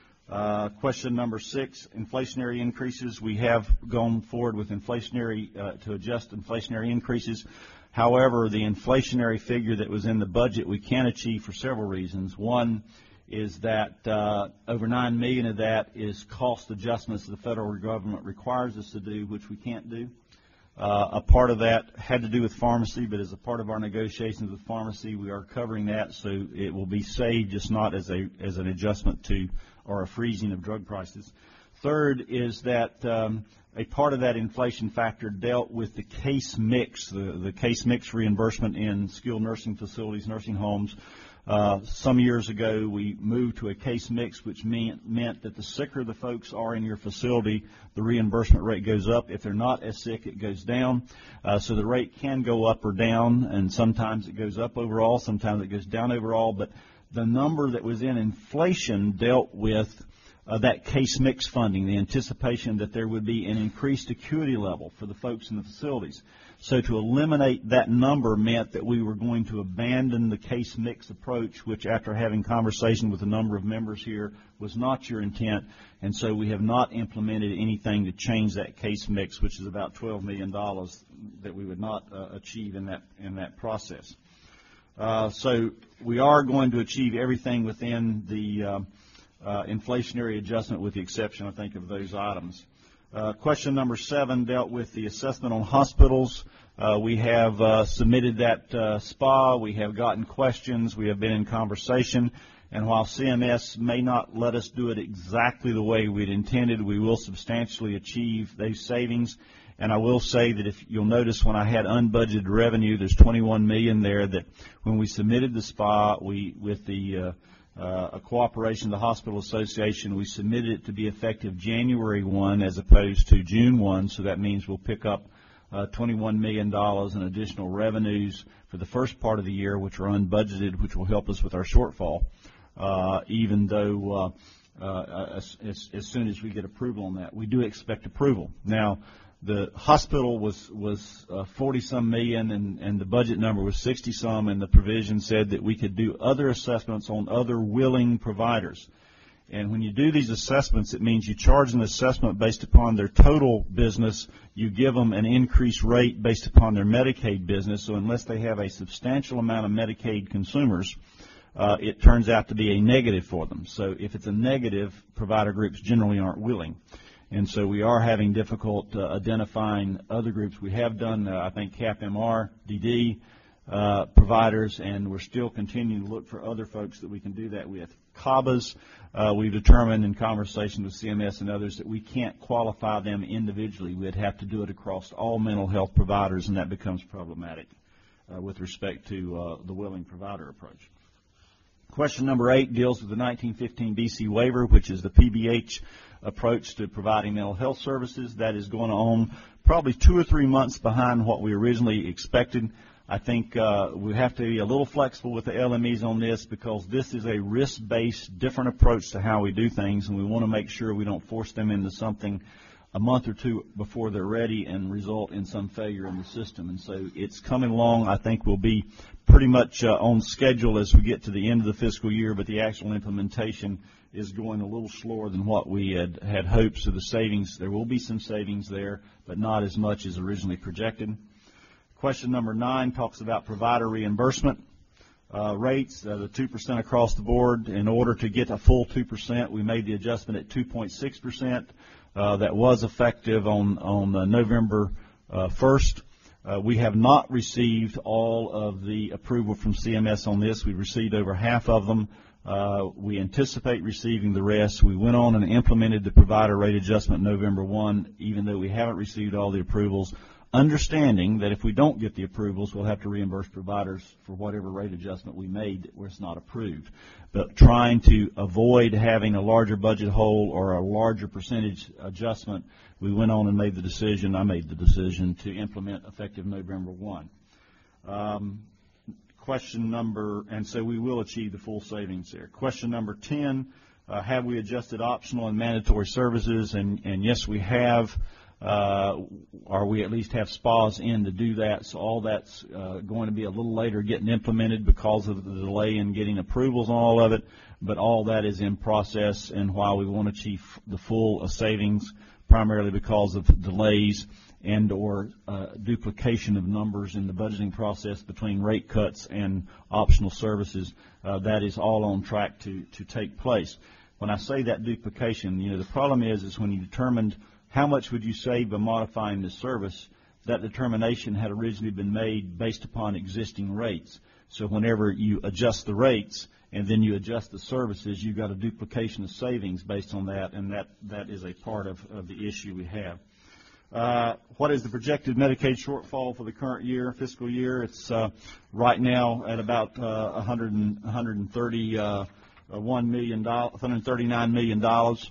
Uh, question number six, inflationary increases. We have gone forward with inflationary, uh, to adjust inflationary increases. However, the inflationary figure that was in the budget we can achieve for several reasons. One is that uh, over nine million dollars of that is cost adjustments the federal government requires us to do, which we can't do. Uh, a part of that had to do with pharmacy, but as a part of our negotiations with pharmacy, we are covering that, so it will be saved, just not as a as an adjustment to or a freezing of drug prices. Third is that um, a part of that inflation factor dealt with the case mix, the, the case mix reimbursement in skilled nursing facilities, nursing homes. Uh, some years ago, we moved to a case mix, which meant, meant that the sicker the folks are in your facility, the reimbursement rate goes up. If they're not as sick, it goes down. Uh, so the rate can go up or down, and sometimes it goes up overall, sometimes it goes down overall. But the number that was in inflation dealt with uh, that case mix funding, the anticipation that there would be an increased acuity level for the folks in the facilities. So to eliminate that number meant that we were going to abandon the case mix approach, which after having conversation with a number of members here was not your intent. And so we have not implemented anything to change that case mix, which is about twelve million dollars that we would not uh, achieve in that, in that process. Uh, so we are going to achieve everything within the uh, uh, inflationary adjustment with the exception, I think, of those items. Uh, question number seven dealt with the assessment on hospitals. Uh, we have uh, submitted that uh, S P A. We have gotten questions. We have been in conversation. And while C M S may not let us do it exactly the way we'd intended, we will substantially achieve those savings. And I will say that if you'll notice when I had unbudgeted revenue, there's twenty-one million dollars there that when we submitted the S P A, we, with the uh, uh, a cooperation of the Hospital Association, we submitted it to be effective January first as opposed to June first. So that means we'll pick up uh, twenty-one million dollars in additional revenues for the first part of the year, which are unbudgeted, which will help us with our shortfall, uh, even though uh, uh, as, as, as soon as we get approval on that. We do expect approval. Now, the hospital was was uh, forty some million, and, and the budget number was sixty some, and the provision said that we could do other assessments on other willing providers. And when you do these assessments, it means you charge an assessment based upon their total business. You give them an increased rate based upon their Medicaid business. So unless they have a substantial amount of Medicaid consumers, uh, it turns out to be a negative for them. So if it's a negative, provider groups generally aren't willing. And so we are having difficult uh, identifying other groups. We have done, uh, I think, C A P M R, D D uh, providers, and we're still continuing to look for other folks that we can do that with. C A B As, uh, we've determined in conversation with C M S and others that we can't qualify them individually. We'd have to do it across all mental health providers, and that becomes problematic uh, with respect to uh, the willing provider approach. Question number eight deals with the nineteen fifteen B C waiver, which is the P B H approach to providing mental health services. That is going on probably two or three months behind what we originally expected. I think uh, we have to be a little flexible with the L M Es on this because this is a risk-based, different approach to how we do things, and we want to make sure we don't force them into something a month or two before they're ready and result in some failure in the system. And so it's coming along. I think we'll be pretty much uh, on schedule as we get to the end of the fiscal year, but the actual implementation is going a little slower than what we had, had hoped. So the savings, there will be some savings there, but not as much as originally projected. Question number nine talks about provider reimbursement uh, rates, uh, the two percent across the board. In order to get a full two percent, we made the adjustment at two point six percent. Uh, that was effective on, on uh, November uh, first. Uh, we have not received all of the approval from C M S on this. We've received over half of them. Uh, we anticipate receiving the rest. We went on and implemented the provider rate adjustment November first, even though we haven't received all the approvals, understanding that if we don't get the approvals, we'll have to reimburse providers for whatever rate adjustment we made where it's not approved. But trying to avoid having a larger budget hole or a larger percentage adjustment, we went on and made the decision, I made the decision, to implement effective November first. Um, question number, and so we will achieve the full savings there. Question number ten, uh, have we adjusted optional and mandatory services? And, and yes, we have. Uh, or we at least have spas in to do that. So all that's uh, going to be a little later getting implemented because of the delay in getting approvals on all of it. But all that is in process, and while we want to achieve the full uh, savings, primarily because of delays and or uh, duplication of numbers in the budgeting process between rate cuts and optional services, uh, that is all on track to, to take place. When I say that duplication, you know, the problem is, is when you determined how much would you save by modifying the service, that determination had originally been made based upon existing rates. So whenever you adjust the rates and then you adjust the services, you've got a duplication of savings based on that, and that, that is a part of, of the issue we have. Uh, what is the projected Medicaid shortfall for the current year, fiscal year? It's uh, right now at about uh, one hundred, one hundred thirty-one million dollars, one hundred thirty-nine million dollars.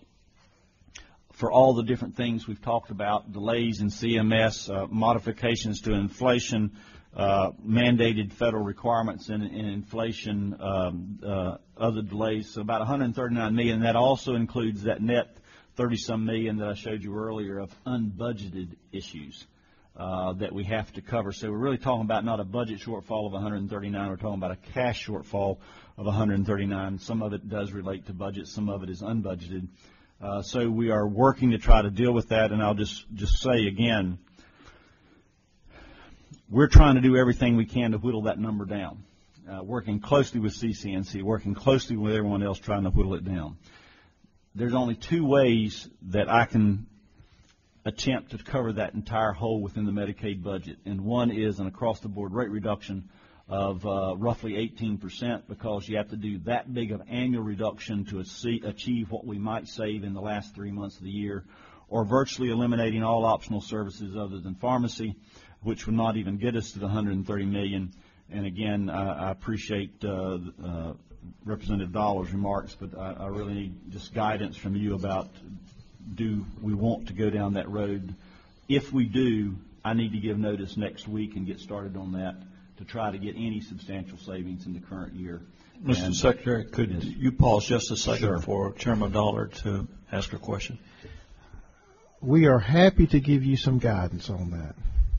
For all the different things we've talked about, delays in C M S, uh, modifications to inflation, uh, mandated federal requirements in, in inflation, um, uh, other delays, so about one hundred thirty-nine million dollars. That also includes that net thirty-some million that I showed you earlier of unbudgeted issues uh, that we have to cover. So we're really talking about not a budget shortfall of one hundred thirty-nine, we're talking about a cash shortfall of one hundred thirty-nine. Some of it does relate to budget, some of it is unbudgeted. Uh, so we are working to try to deal with that, and I'll just, just say again, we're trying to do everything we can to whittle that number down, uh, working closely with C C N C, working closely with everyone else trying to whittle it down. There's only two ways that I can attempt to cover that entire hole within the Medicaid budget, and one is an across-the-board rate reduction of uh, roughly eighteen percent, because you have to do that big of annual reduction to achieve what we might save in the last three months of the year, or virtually eliminating all optional services other than pharmacy, which would not even get us to the one hundred thirty million dollars. And again, I, I appreciate uh, uh, Representative Dollar's remarks, but I, I really need just guidance from you about, do we want to go down that road? If we do, I need to give notice next week and get started on that, to try to get any substantial savings in the current year. Mister And, Secretary, could yes. you pause just a second Sure. for Chairman Dollar to ask a question? We are happy to give you some guidance on that.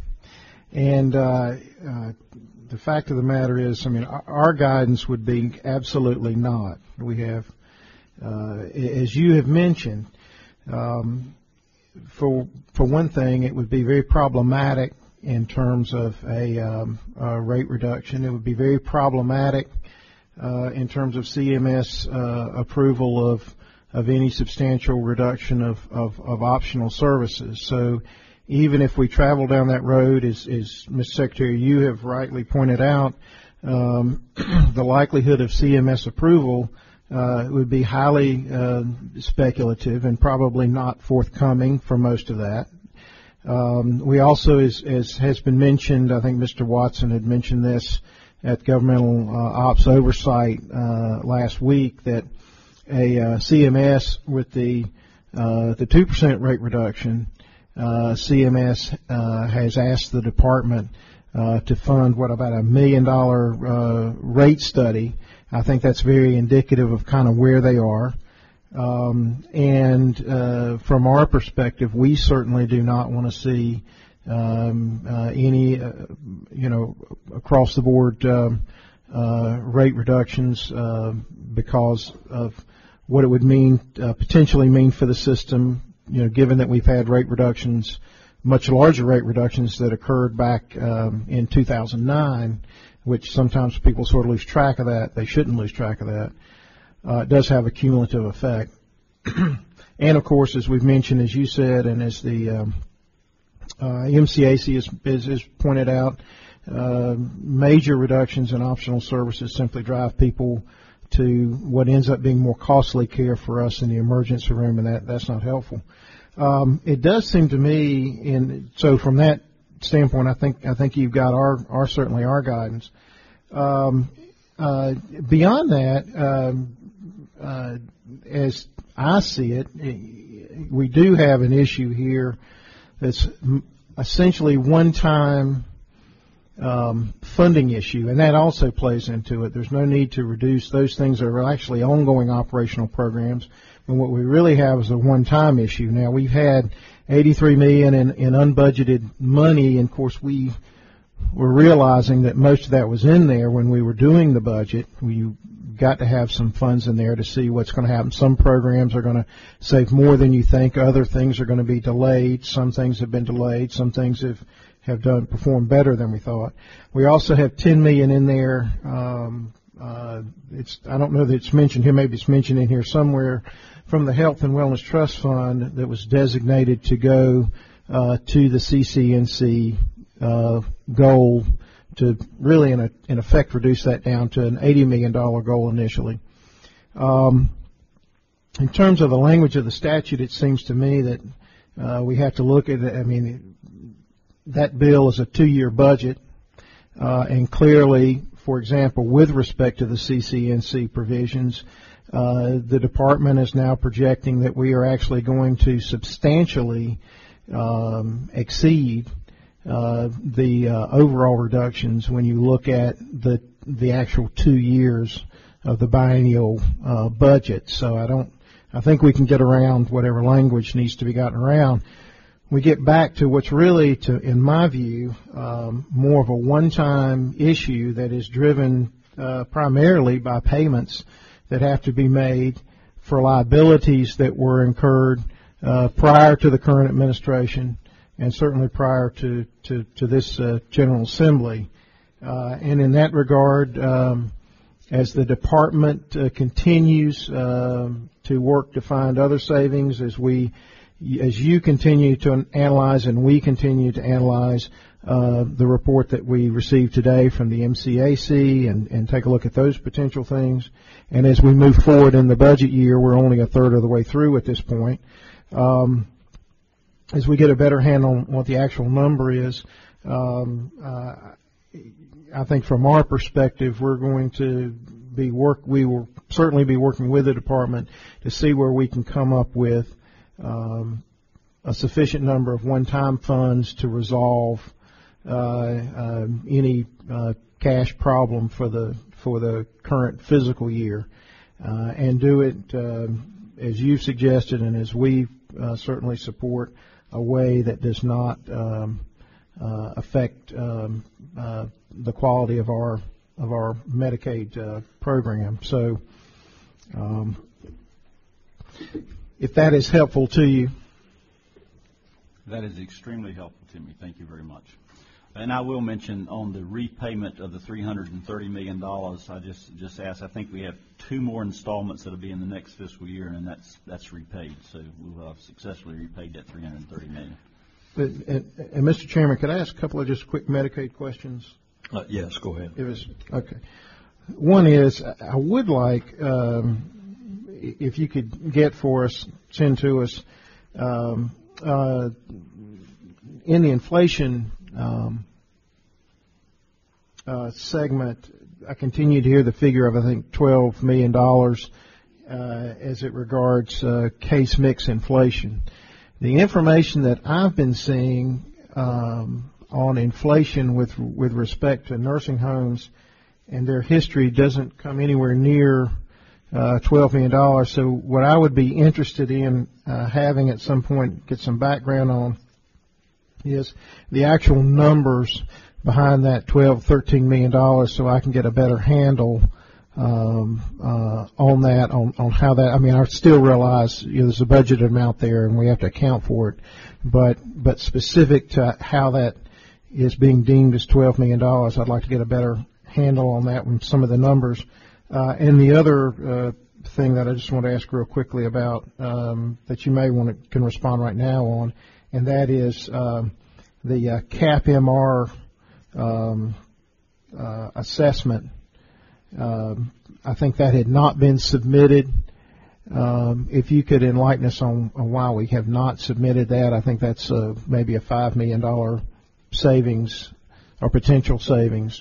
And uh, uh, the fact of the matter is, I mean, our, our guidance would be absolutely not. We have, uh, as you have mentioned, um, for for one thing, it would be very problematic in terms of a, um, a rate reduction. It would be very problematic uh, in terms of C M S uh, approval of of any substantial reduction of, of, of optional services. So even if we travel down that road, as, as Mister Secretary, you have rightly pointed out, um, the likelihood of C M S approval uh, would be highly uh, speculative and probably not forthcoming for most of that. Um, we also, as, as has been mentioned, I think Mister Watson had mentioned this at Governmental uh, Ops Oversight uh, last week, that a uh, C M S with the uh, the two percent rate reduction, uh, C M S uh, has asked the department uh, to fund what about a million dollar uh, rate study. I think that's very indicative of kind of where they are. Um, and uh, from our perspective, we certainly do not want to see um, uh, any, uh, you know, across the board um, uh, rate reductions uh, because of what it would mean, uh, potentially mean for the system. You know, given that we've had rate reductions, much larger rate reductions that occurred back um, in two thousand nine, which sometimes people sort of lose track of that. They shouldn't lose track of that. Uh, it does have a cumulative effect. And, of course, as we've mentioned, as you said, and as the um, uh, M C A C has, has, has pointed out, uh, major reductions in optional services simply drive people to what ends up being more costly care for us in the emergency room, and that, that's not helpful. Um, it does seem to me, in, so from that standpoint, I think I think you've got our, our certainly our guidance. Um, uh, beyond that, um, uh, as I see it, we do have an issue here that's essentially one-time um, funding issue, and that also plays into it. There's no need to reduce those things that are actually ongoing operational programs. And what we really have is a one-time issue. Now, we've had eighty-three million dollars in, in unbudgeted money, and of course we were realizing that most of that was in there when we were doing the budget. We got to have some funds in there to see what's going to happen. Some programs are going to save more than you think. Other things are going to be delayed. Some things have been delayed. Some things have, have done performed better than we thought. We also have ten million dollars in there. Um, uh, it's I don't know that it's mentioned here. Maybe it's mentioned in here somewhere, from the Health and Wellness Trust Fund that was designated to go uh, to the C C N C uh, goal to really, in, a, in effect, reduce that down to an eighty million dollars goal initially. Um, in terms of the language of the statute, it seems to me that uh, we have to look at it. I mean, that bill is a two-year budget, uh, and clearly, for example, with respect to the C C N C provisions, Uh, the department is now projecting that we are actually going to substantially um, exceed uh, the uh, overall reductions when you look at the the actual two years of the biennial uh, budget. So I don't. I think we can get around whatever language needs to be gotten around. We get back to what's really, to, in my view, um, more of a one-time issue that is driven uh, primarily by payments that have to be made for liabilities that were incurred uh, prior to the current administration and certainly prior to, to, to this uh, General Assembly. Uh, and in that regard, um, as the department uh, continues uh, to work to find other savings, as we, as you continue to analyze and we continue to analyze uh, the report that we received today from the M C A C and, and take a look at those potential things. And as we move forward in the budget year, we're only a third of the way through at this point. Um, as we get a better handle on what the actual number is, um, uh, I think from our perspective, we're going to be work. We will certainly be working with the department to see where we can come up with um, a sufficient number of one-time funds to resolve uh, uh, any uh, cash problem for the for the current fiscal year, uh, and do it uh, as you've suggested and as we uh, certainly support, a way that does not um, uh, affect um, uh, the quality of our of our Medicaid uh, program. So, um, if that is helpful to you. That is extremely helpful to me. Thank you very much. And I will mention on the repayment of the three hundred thirty million dollars, I just just asked, I think we have two more installments that will be in the next fiscal year, and that's that's repaid. So we will have successfully repaid that three hundred thirty million dollars. But, and, and Mister Chairman, could I ask a couple of just quick Medicaid questions? Uh, yes, go ahead. It was, okay. One is, I would like, um, if you could get for us, send to us, um, uh, in the inflation Um, uh, segment, I continue to hear the figure of, I think, twelve million dollars uh, as it regards uh, case mix inflation. The information that I've been seeing um, on inflation with with respect to nursing homes and their history doesn't come anywhere near uh, twelve million dollars. So what I would be interested in uh, having at some point, get some background on, is the actual numbers behind that twelve, thirteen million dollars, so I can get a better handle um, uh, on that, on, on how that. I mean, I still realize, you know, there's a budget amount there, and we have to account for it, but but specific to how that is being deemed as twelve million dollars, I'd like to get a better handle on that with some of the numbers. Uh, and the other uh, thing that I just want to ask real quickly about um, that you may want to can respond right now on, and that is um, the uh, C A P M R um, uh, assessment. Um, I think that had not been submitted. Um, if you could enlighten us on, on why we have not submitted that, I think that's uh, maybe a five million dollars savings or potential savings.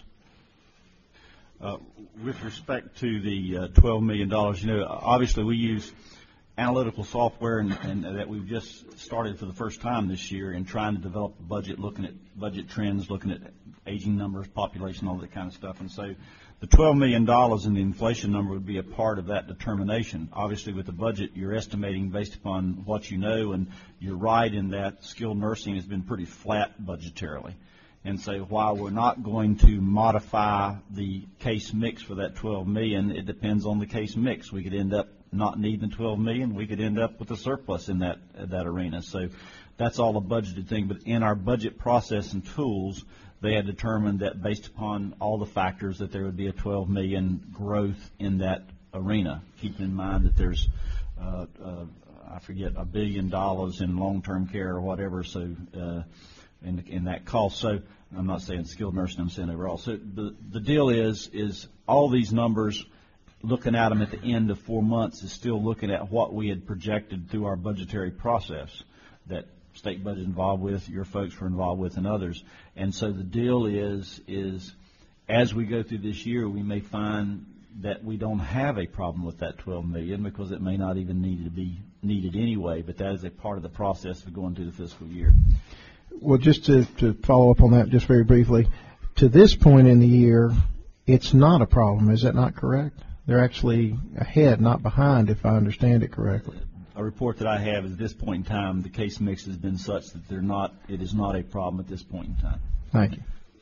Uh, with respect to the uh, twelve million dollars, you know, obviously we use analytical software and, and that we've just started for the first time this year in trying to develop a budget, looking at budget trends, looking at aging numbers, population, all that kind of stuff. And so the twelve million dollars in the inflation number would be a part of that determination. Obviously, with the budget, you're estimating based upon what you know, and you're right in that skilled nursing has been pretty flat budgetarily. And so while we're not going to modify the case mix for that twelve million dollars, it depends on the case mix. We could end up not needing the twelve million dollars. We could end up with a surplus in that that arena. So that's all a budgeted thing. But in our budget process and tools, they had determined that based upon all the factors that there would be a twelve million dollars growth in that arena. Keep in mind that there's, uh, uh, I forget, a billion dollars in long-term care or whatever, so uh, in, in that cost. So I'm not saying skilled nursing, I'm saying overall. So the, the deal is, is all these numbers, looking at them at the end of four months is still looking at what we had projected through our budgetary process that state budget involved with, your folks were involved with, and others. And so the deal is, is as we go through this year, we may find that we don't have a problem with that twelve million dollars because it may not even need to be needed anyway, but that is a part of the process of going through the fiscal year. Well, just to, to follow up on that just very briefly, to this point in the year, it's not a problem. Is that not correct? They're actually ahead, not behind, if I understand it correctly. A report that I have is at this point in time, the case mix has been such that they're not, it is not a problem at this point in time. Thank you.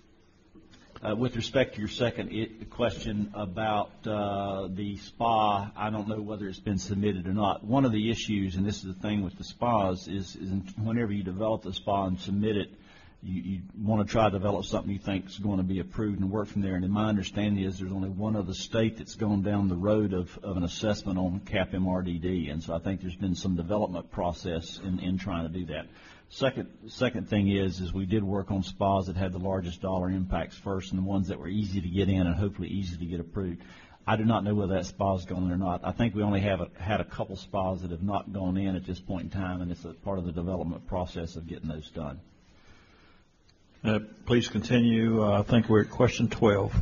Uh, with respect to your second I- question about uh, the SPA, I don't know whether it's been submitted or not. One of the issues, and this is the thing with the SPAs, is, is whenever you develop the SPA and submit it, you, you want to try to develop something you think is going to be approved and work from there. And in my understanding is there's only one other state that's gone down the road of, of an assessment on C A P M R D D. And so I think there's been some development process in, in trying to do that. Second, second thing is, is we did work on S P As that had the largest dollar impacts first and the ones that were easy to get in and hopefully easy to get approved. I do not know whether that S P A has gone in or not. I think we only have a, had a couple S P As that have not gone in at this point in time, and it's a part of the development process of getting those done. Uh, please continue. Uh, I think we're at question twelve.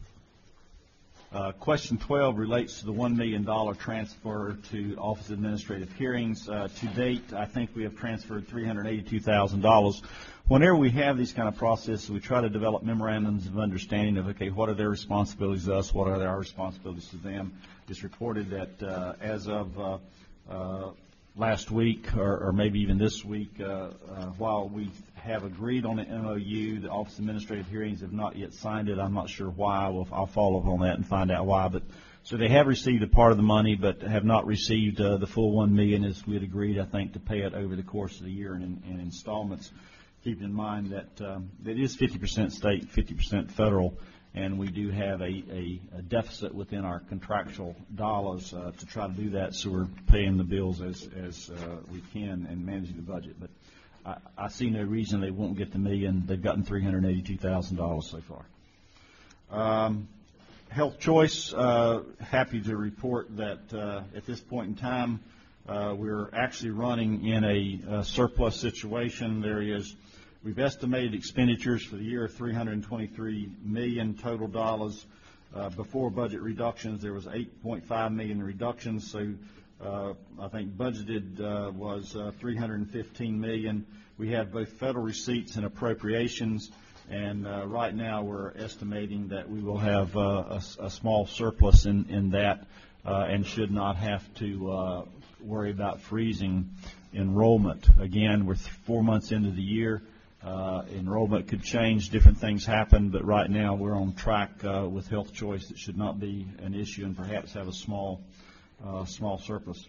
Uh, question twelve relates to the one million dollars transfer to Office of Administrative Hearings. Uh, to date, I think we have transferred three hundred eighty-two thousand dollars. Whenever we have these kind of processes, we try to develop memorandums of understanding of, okay, what are their responsibilities to us, what are our responsibilities to them. It's reported that uh, as of uh, uh, last week, or, or maybe even this week, uh, uh, while we have agreed on the M O U, the Office of Administrative Hearings have not yet signed it. I'm not sure why. We'll, I'll follow up on that and find out why. But so they have received a part of the money, but have not received uh, the full one million dollars as we had agreed, I think, to pay it over the course of the year in, in installments. Keeping in mind that um, it is fifty percent state, fifty percent federal, and we do have a, a, a deficit within our contractual dollars uh, to try to do that, so we're paying the bills as, as uh, we can and managing the budget. But I, I see no reason they won't get the million. They've gotten three hundred eighty-two thousand dollars so far. Um, Health Choice, uh, happy to report that uh, at this point in time, uh, we're actually running in a, a surplus situation. There is We've estimated expenditures for the year of three hundred twenty-three million dollars total dollars. Uh, before budget reductions, there was eight point five million dollars reductions, so uh, I think budgeted uh, was uh, three hundred fifteen million dollars. We have both federal receipts and appropriations, and uh, right now we're estimating that we will have uh, a, a small surplus in, in that uh, and should not have to uh, worry about freezing enrollment. Again, we're th- four months into the year. Uh, enrollment could change, different things happen, but right now we're on track uh, with Health Choice. It should not be an issue and perhaps have a small uh, small surplus.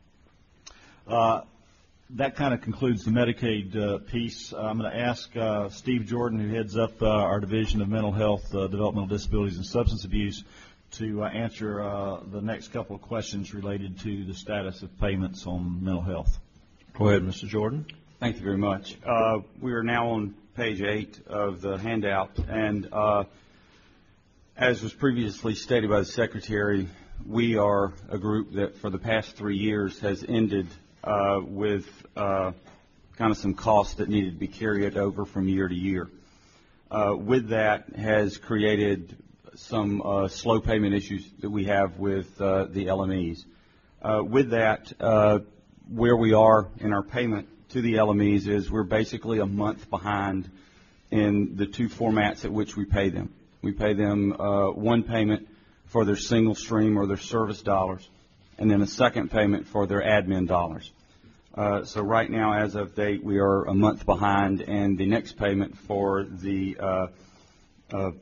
Uh, that kind of concludes the Medicaid uh, piece. I'm going to ask uh, Steve Jordan, who heads up uh, our Division of Mental Health, uh, Developmental Disabilities, and Substance Abuse, to uh, answer uh, the next couple of questions related to the status of payments on mental health. Go ahead, Mister Jordan. Thank you very much. Uh, we are now on page eight of the handout, and uh, as was previously stated by the Secretary, we are a group that for the past three years has ended uh, with uh, kind of some costs that needed to be carried over from year to year. Uh, with that has created some uh, slow payment issues that we have with uh, the L M Es. Uh, with that, uh, where we are in our payment to the L M Es is we're basically a month behind in the two formats at which we pay them. We pay them uh, one payment for their single stream or their service dollars, and then a second payment for their admin dollars. Uh, so right now, as of date, we are a month behind, and the next payment for the uh, uh,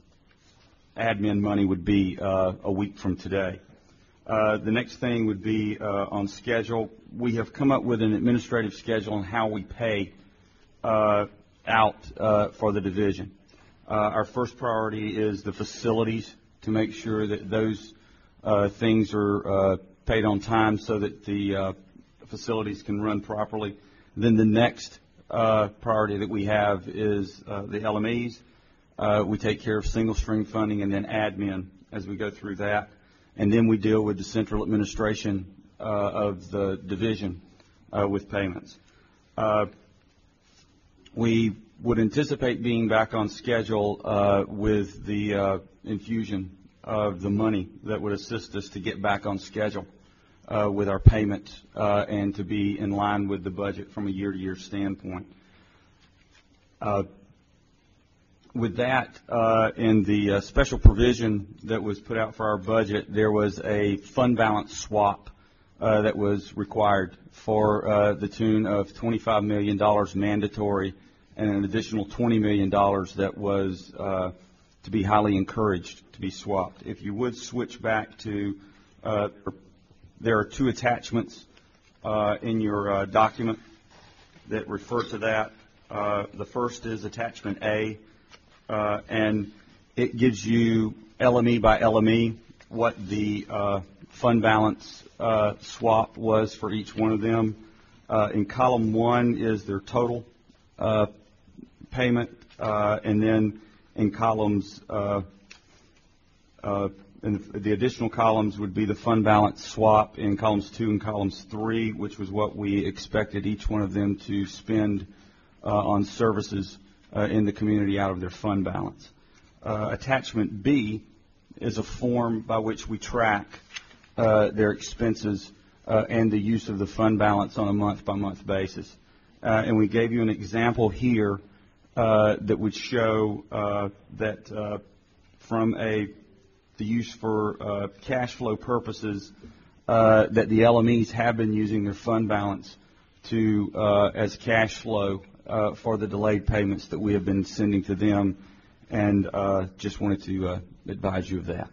admin money would be uh, a week from today. Uh, the next thing would be uh, on schedule. We have come up with an administrative schedule on how we pay uh, out uh, for the division. Uh, our first priority is the facilities, to make sure that those uh, things are uh, paid on time so that the uh, facilities can run properly. Then the next uh, priority that we have is uh, the L M Es. Uh, we take care of single stream funding and then admin as we go through that. And then we deal with the central administration uh, of the division uh, with payments. Uh, we would anticipate being back on schedule uh, with the uh, infusion of the money that would assist us to get back on schedule uh, with our payment uh, and to be in line with the budget from a year-to-year standpoint. Uh, With that, uh, in the uh, special provision that was put out for our budget, there was a fund balance swap uh, that was required for uh, the tune of twenty-five million dollars mandatory and an additional twenty million dollars that was uh, to be highly encouraged to be swapped. If you would switch back to, uh, there are two attachments uh, in your uh, document that refer to that. Uh, the first is attachment A. Uh, and it gives you L M E by L M E what the uh, fund balance uh, swap was for each one of them. Uh, in column one is their total uh, payment, uh, and then in columns, uh, uh, in the additional columns would be the fund balance swap in columns two and columns three, which was what we expected each one of them to spend uh, on services Uh, in the community out of their fund balance. Uh, attachment B is a form by which we track uh, their expenses uh, and the use of the fund balance on a month-by-month basis. Uh, and we gave you an example here uh, that would show uh, that uh, from a the use for uh, cash flow purposes uh, that the L M Es have been using their fund balance to uh, as cash flow Uh, for the delayed payments that we have been sending to them, and uh, just wanted to uh, advise you of that.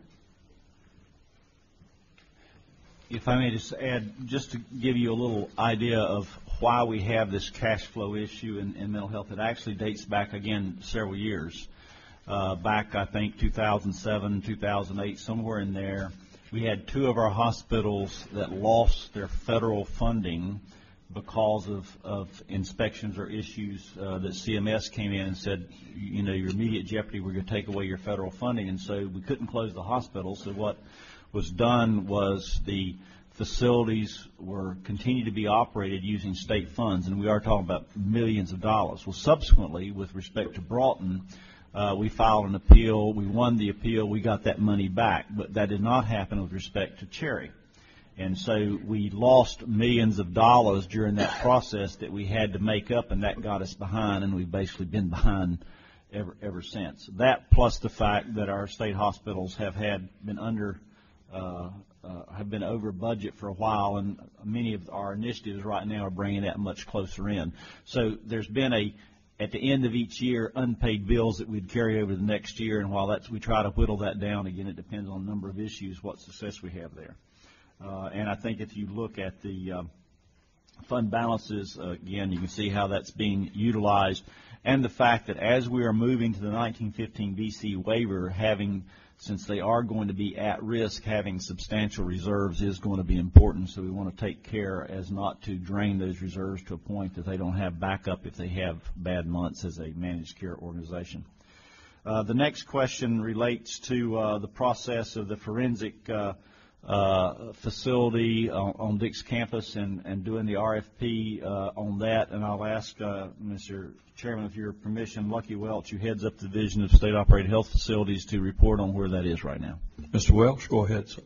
If I may just add, just to give you a little idea of why we have this cash flow issue in, in mental health, it actually dates back again several years. Uh, back, I think, two thousand seven, two thousand eight, somewhere in there, we had two of our hospitals that lost their federal funding because of, of inspections or issues uh, that C M S came in and said, you know, your immediate jeopardy, we're going to take away your federal funding. And so we couldn't close the hospital. So what was done was the facilities were continued to be operated using state funds, and we are talking about millions of dollars. Well, subsequently, with respect to Broughton, uh, we filed an appeal. We won the appeal. We got that money back. But that did not happen with respect to Cherry. And so we lost millions of dollars during that process that we had to make up, and that got us behind, and we've basically been behind ever ever since. That plus the fact that our state hospitals have had been under uh, uh, have been over budget for a while, and many of our initiatives right now are bringing that much closer in. So there's been a at the end of each year unpaid bills that we'd carry over the next year, and while that's we try to whittle that down. Again, it depends on the number of issues, what success we have there. Uh, and I think if you look at the uh, fund balances, uh, again, you can see how that's being utilized, and the fact that as we are moving to the nineteen fifteen B C waiver, having, since they are going to be at risk, having substantial reserves is going to be important. So we want to take care as not to drain those reserves to a point that they don't have backup if they have bad months as a managed care organization. Uh, the next question relates to uh, the process of the forensic uh, uh, facility on, on Dick's campus and, and doing the R F P uh, on that. And I'll ask uh, Mister Chairman, with your permission, Lucky Welch, who heads up the Division of State-Operated Health Facilities, to report on where that is right now. Mister Welch, go ahead, sir.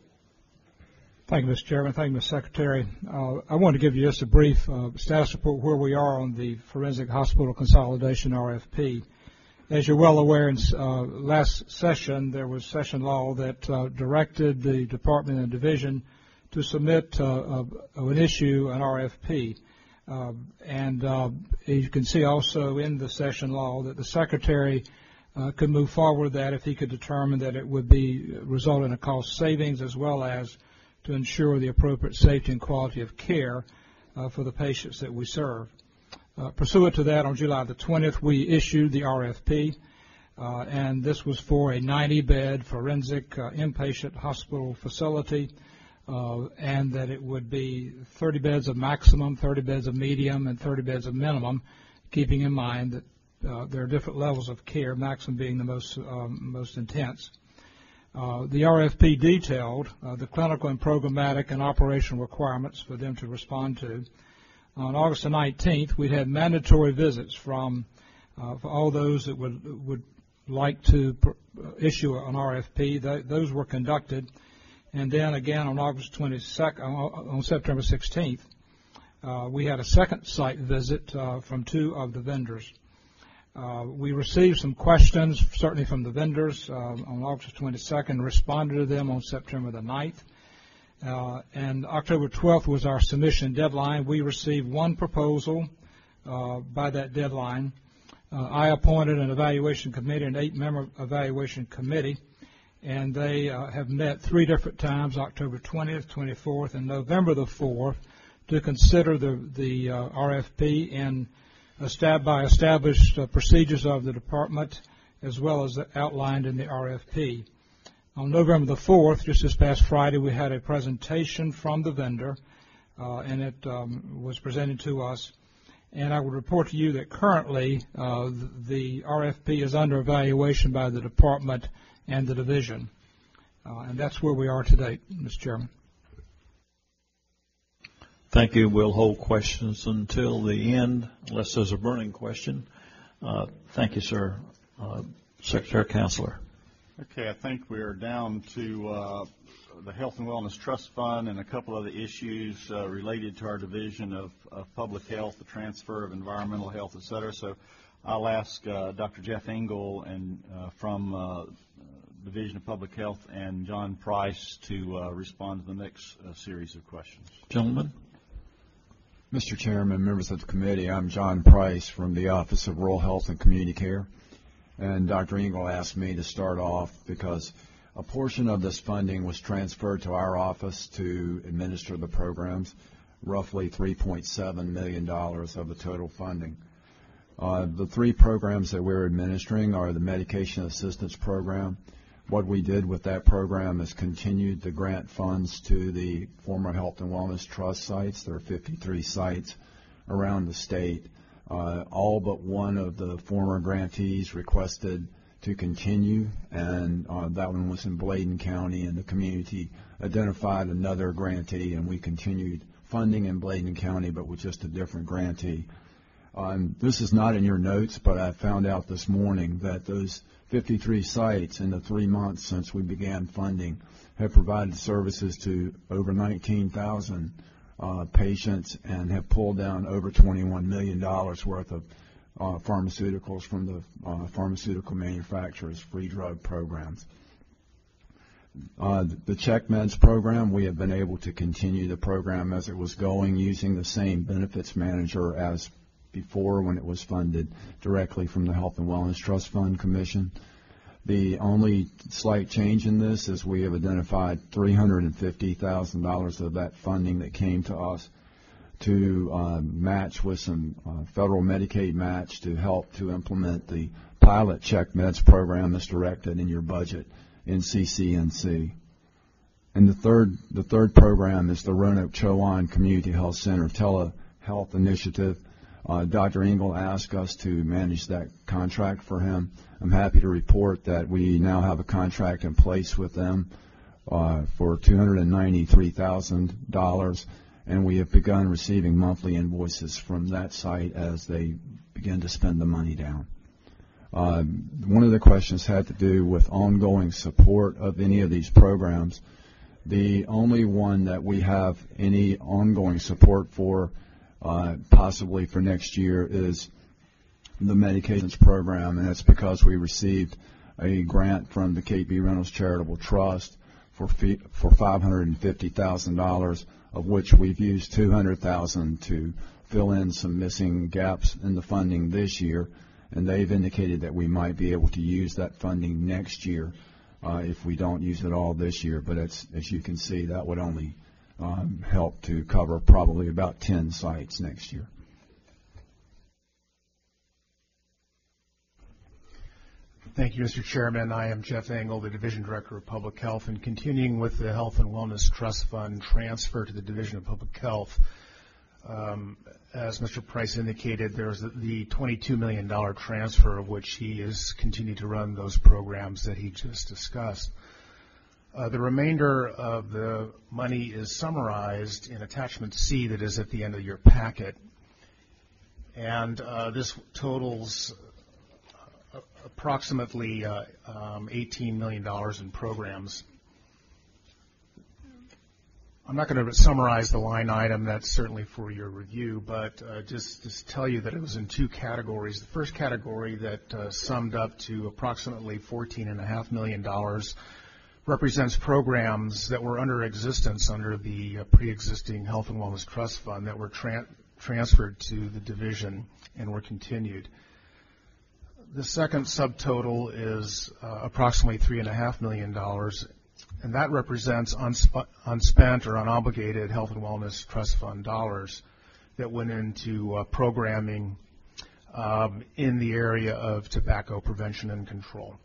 Thank you, Mister Chairman. Thank you, Mister Secretary. Uh, I want to give you just a brief uh, status report where we are on the Forensic Hospital Consolidation R F P. As you're well aware, in uh, last session, there was session law that uh, directed the department and division to submit uh, uh, an issue, an R F P. Uh, and uh, you can see also in the session law that the Secretary uh, could move forward with that if he could determine that it would be result in a cost savings as well as to ensure the appropriate safety and quality of care uh, for the patients that we serve. Uh, pursuant to that, on July the twentieth, we issued the R F P, uh, and this was for a ninety bed forensic uh, inpatient hospital facility, uh, and that it would be thirty beds of maximum, thirty beds of medium, and thirty beds of minimum, keeping in mind that uh, there are different levels of care, maximum being the most, um, most intense. Uh, the R F P detailed uh, the clinical and programmatic and operational requirements for them to respond to. On August the nineteenth, we had mandatory visits from uh, for all those that would would like to pr- issue an R F P. Th- those were conducted, and then again on August twenty-second, on, on September sixteenth, uh, we had a second site visit uh, from two of the vendors. Uh, we received some questions, certainly from the vendors, uh, on August twenty-second, responded to them on September the ninth. Uh, and October twelfth was our submission deadline. We received one proposal uh, by that deadline. Uh, I appointed an evaluation committee, an eight-member evaluation committee, and they uh, have met three different times, October twentieth, twenty-fourth, and November the fourth, to consider the, the uh, R F P and estab- by established uh, procedures of the department as well as outlined in the R F P. On November the fourth, just this past Friday, we had a presentation from the vendor, uh, and it um, was presented to us. And I would report to you that currently uh, the R F P is under evaluation by the department and the division. Uh, and that's where we are today, Mister Chairman. Thank you. We'll hold questions until the end, unless there's a burning question. Uh, thank you, sir. Uh, Secretary Counselor. Okay, I think we are down to uh, the Health and Wellness Trust Fund and a couple other issues uh, related to our Division of, of Public Health, the transfer of environmental health, et cetera. So I'll ask uh, Doctor Jeff Engel and uh, from uh, Division of Public Health and John Price to uh, respond to the next uh, series of questions. Gentlemen. Mister Chairman, members of the committee, I'm John Price from the Office of Rural Health and Community Care. And Doctor Engel asked me to start off because a portion of this funding was transferred to our office to administer the programs, roughly three point seven million dollars of the total funding. Uh, the three programs that we're administering are the Medication Assistance Program. What we did with that program is continued to grant funds to the former Health and Wellness Trust sites. There are fifty-three sites around the state. Uh, all but one of the former grantees requested to continue, and uh, that one was in Bladen County, and the community identified another grantee, and we continued funding in Bladen County, but with just a different grantee. Um, this is not in your notes, but I found out this morning that those fifty-three sites in the three months since we began funding have provided services to over nineteen thousand Uh, patients and have pulled down over twenty-one million dollars worth of uh, pharmaceuticals from the uh, pharmaceutical manufacturers' free drug programs. Uh, the CheckMeds program, we have been able to continue the program as it was going using the same benefits manager as before when it was funded directly from the Health and Wellness Trust Fund Commission. The only slight change in this is we have identified three hundred fifty thousand dollars of that funding that came to us to uh, match with some uh, federal Medicaid match to help to implement the pilot CheckMeds program that's directed in your budget in C C N C. And the third, the third program is the Roanoke Chowan Community Health Center Telehealth Initiative. Uh, Doctor Engel asked us to manage that contract for him. I'm happy to report that we now have a contract in place with them uh, for two hundred ninety-three thousand dollars, and we have begun receiving monthly invoices from that site as they begin to spend the money down. Uh, one of the questions had to do with ongoing support of any of these programs. The only one that we have any ongoing support for, uh, possibly for next year, is the medications program, and that's because we received a grant from the K B Reynolds Charitable Trust for fee, for five hundred fifty thousand dollars, of which we've used two hundred thousand dollars to fill in some missing gaps in the funding this year, and they've indicated that we might be able to use that funding next year uh, if we don't use it all this year. But it's, as you can see, that would only um, help to cover probably about ten sites next year. Thank you, Mister Chairman. I am Jeff Engel, the Division Director of Public Health, and continuing with the Health and Wellness Trust Fund transfer to the Division of Public Health. Um, as Mister Price indicated, there's the twenty-two million dollars transfer, of which he has continued to run those programs that he just discussed. Uh, the remainder of the money is summarized in Attachment C that is at the end of your packet, and uh, this totals approximately uh, um, eighteen million dollars in programs. I'm not going to summarize the line item. That's certainly for your review, but uh, just, just tell you that it was in two categories. The first category that uh, summed up to approximately fourteen point five million dollars represents programs that were under existence under the uh, pre-existing Health and Wellness Trust Fund that were tra- transferred to the division and were continued. The second subtotal is uh, approximately three point five million dollars, and that represents unsp- unspent or unobligated Health and Wellness Trust Fund dollars that went into uh, programming um, in the area of tobacco prevention and control.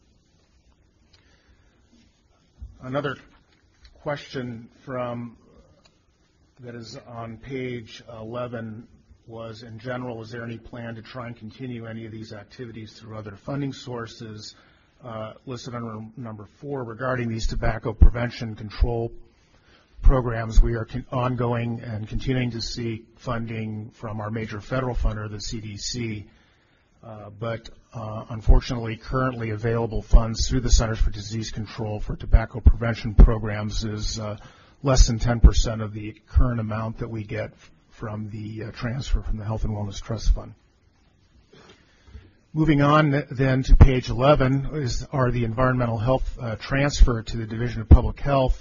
Another question from that is on page eleven was, in general, is there any plan to try and continue any of these activities through other funding sources? Uh, listed under number four, regarding these tobacco prevention control programs, we are con- ongoing and continuing to seek funding from our major federal funder, the C D C, uh, but uh, unfortunately currently available funds through the Centers for Disease Control for tobacco prevention programs is uh, less than ten percent of the current amount that we get from the uh, transfer from the Health and Wellness Trust Fund. Moving on then to page eleven is, are the environmental health uh, transfer to the Division of Public Health.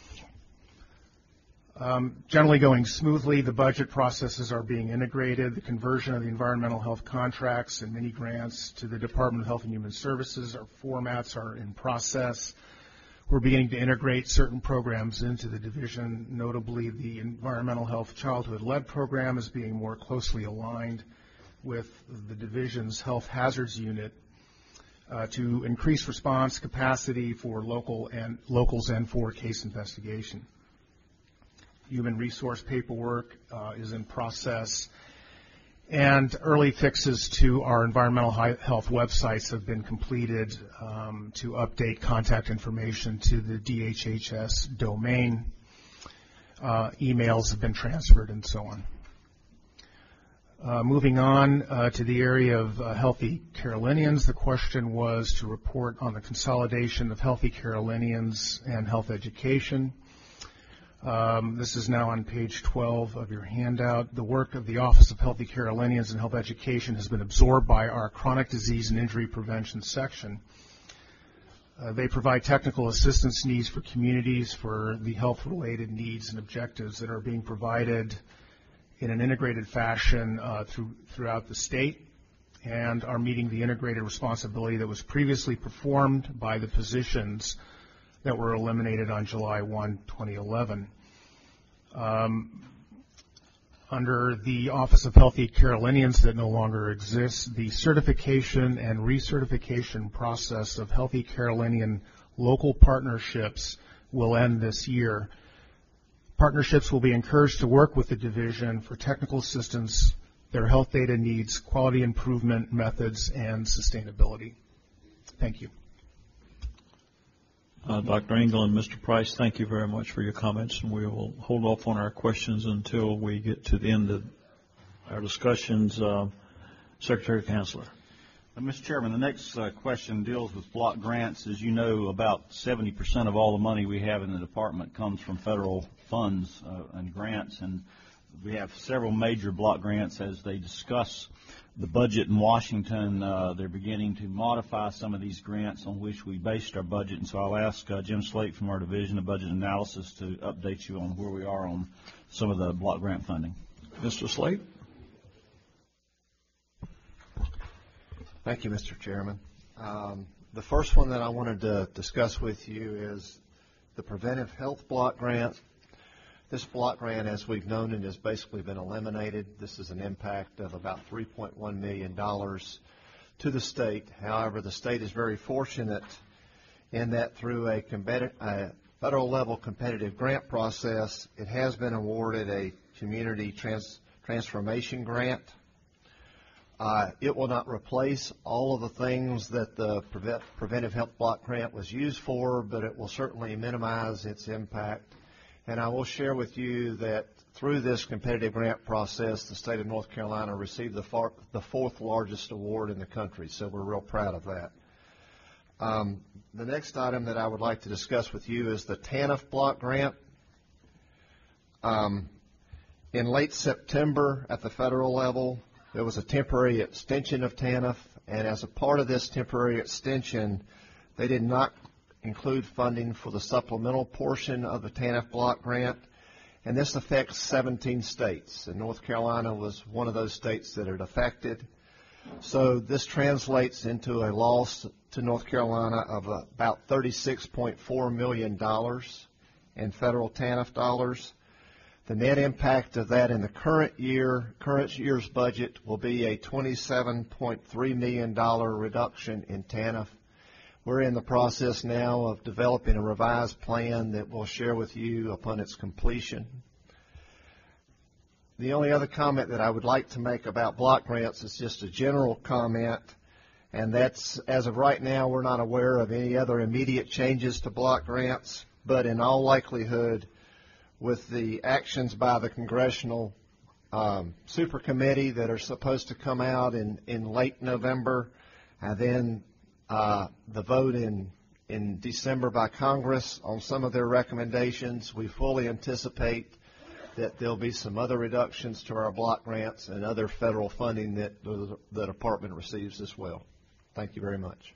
Um, generally going smoothly, the budget processes are being integrated. The conversion of the environmental health contracts and mini grants to the Department of Health and Human Services, our formats are in process. We're beginning to integrate certain programs into the division, notably the Environmental Health Childhood-Led program is being more closely aligned with the division's Health Hazards Unit uh, to increase response capacity for local and locals and for case investigation. Human resource paperwork uh, is in process, and early fixes to our environmental health websites have been completed um, to update contact information to the D H H S domain. Uh, emails have been transferred and so on. Uh, moving on uh, to the area of uh, Healthy Carolinians, the question was to report on the consolidation of Healthy Carolinians and health education. Um, this is now on page twelve of your handout. The work of the Office of Healthy Carolinians and Health Education has been absorbed by our Chronic Disease and Injury Prevention section. Uh, they provide technical assistance needs for communities for the health-related needs and objectives that are being provided in an integrated fashion uh, through, throughout the state, and are meeting the integrated responsibility that was previously performed by the physicians that were eliminated on July first, twenty eleven. Um, under the Office of Healthy Carolinians that no longer exists, the certification and recertification process of Healthy Carolinian local partnerships will end this year. Partnerships will be encouraged to work with the division for technical assistance, their health data needs, quality improvement methods, and sustainability. Thank you. Uh, Doctor Engel and Mister Price, thank you very much for your comments, and we will hold off on our questions until we get to the end of our discussions. Uh, Secretary Counselor. Uh, Mister Chairman, the next uh, question deals with block grants. As you know, about seventy percent of all the money we have in the department comes from federal funds uh, and grants, and we have several major block grants. As they discuss the budget in Washington, uh, they're beginning to modify some of these grants on which we based our budget, and so I'll ask uh, Jim Slate from our Division of Budget Analysis to update you on where we are on some of the block grant funding. Mister Slate. Thank you, Mister Chairman. Um, the first one that I wanted to discuss with you is the Preventive Health Block Grant. This block grant, as we've known it, has basically been eliminated. This is an impact of about three point one million dollars to the state. However, the state is very fortunate in that through a, a federal level competitive grant process, it has been awarded a community trans transformation grant. Uh, it will not replace all of the things that the Prevent Preventive Health Block Grant was used for, but it will certainly minimize its impact. And I will share with you that through this competitive grant process, the state of North Carolina received the, far, the fourth largest award in the country, so we're real proud of that. Um, the next item that I would like to discuss with you is the TANF Block Grant. Um, in late September at the federal level, there was a temporary extension of TANF, and as a part of this temporary extension, they did not include funding for the supplemental portion of the TANF block grant, and this affects seventeen states, and North Carolina was one of those states that it affected. So this translates into a loss to North Carolina of about thirty-six point four million dollars in federal TANF dollars. The net impact of that in the current year, current year's budget will be a twenty-seven point three million dollars reduction in TANF. We're in the process now of developing a revised plan that we'll share with you upon its completion. The only other comment that I would like to make about block grants is just a general comment, and that's, as of right now, we're not aware of any other immediate changes to block grants, but in all likelihood, with the actions by the Congressional um, Super Committee that are supposed to come out in, in late November, and then uh, the vote in, in December by Congress on some of their recommendations, we fully anticipate that there'll be some other reductions to our block grants and other federal funding that the, the department receives as well. Thank you very much.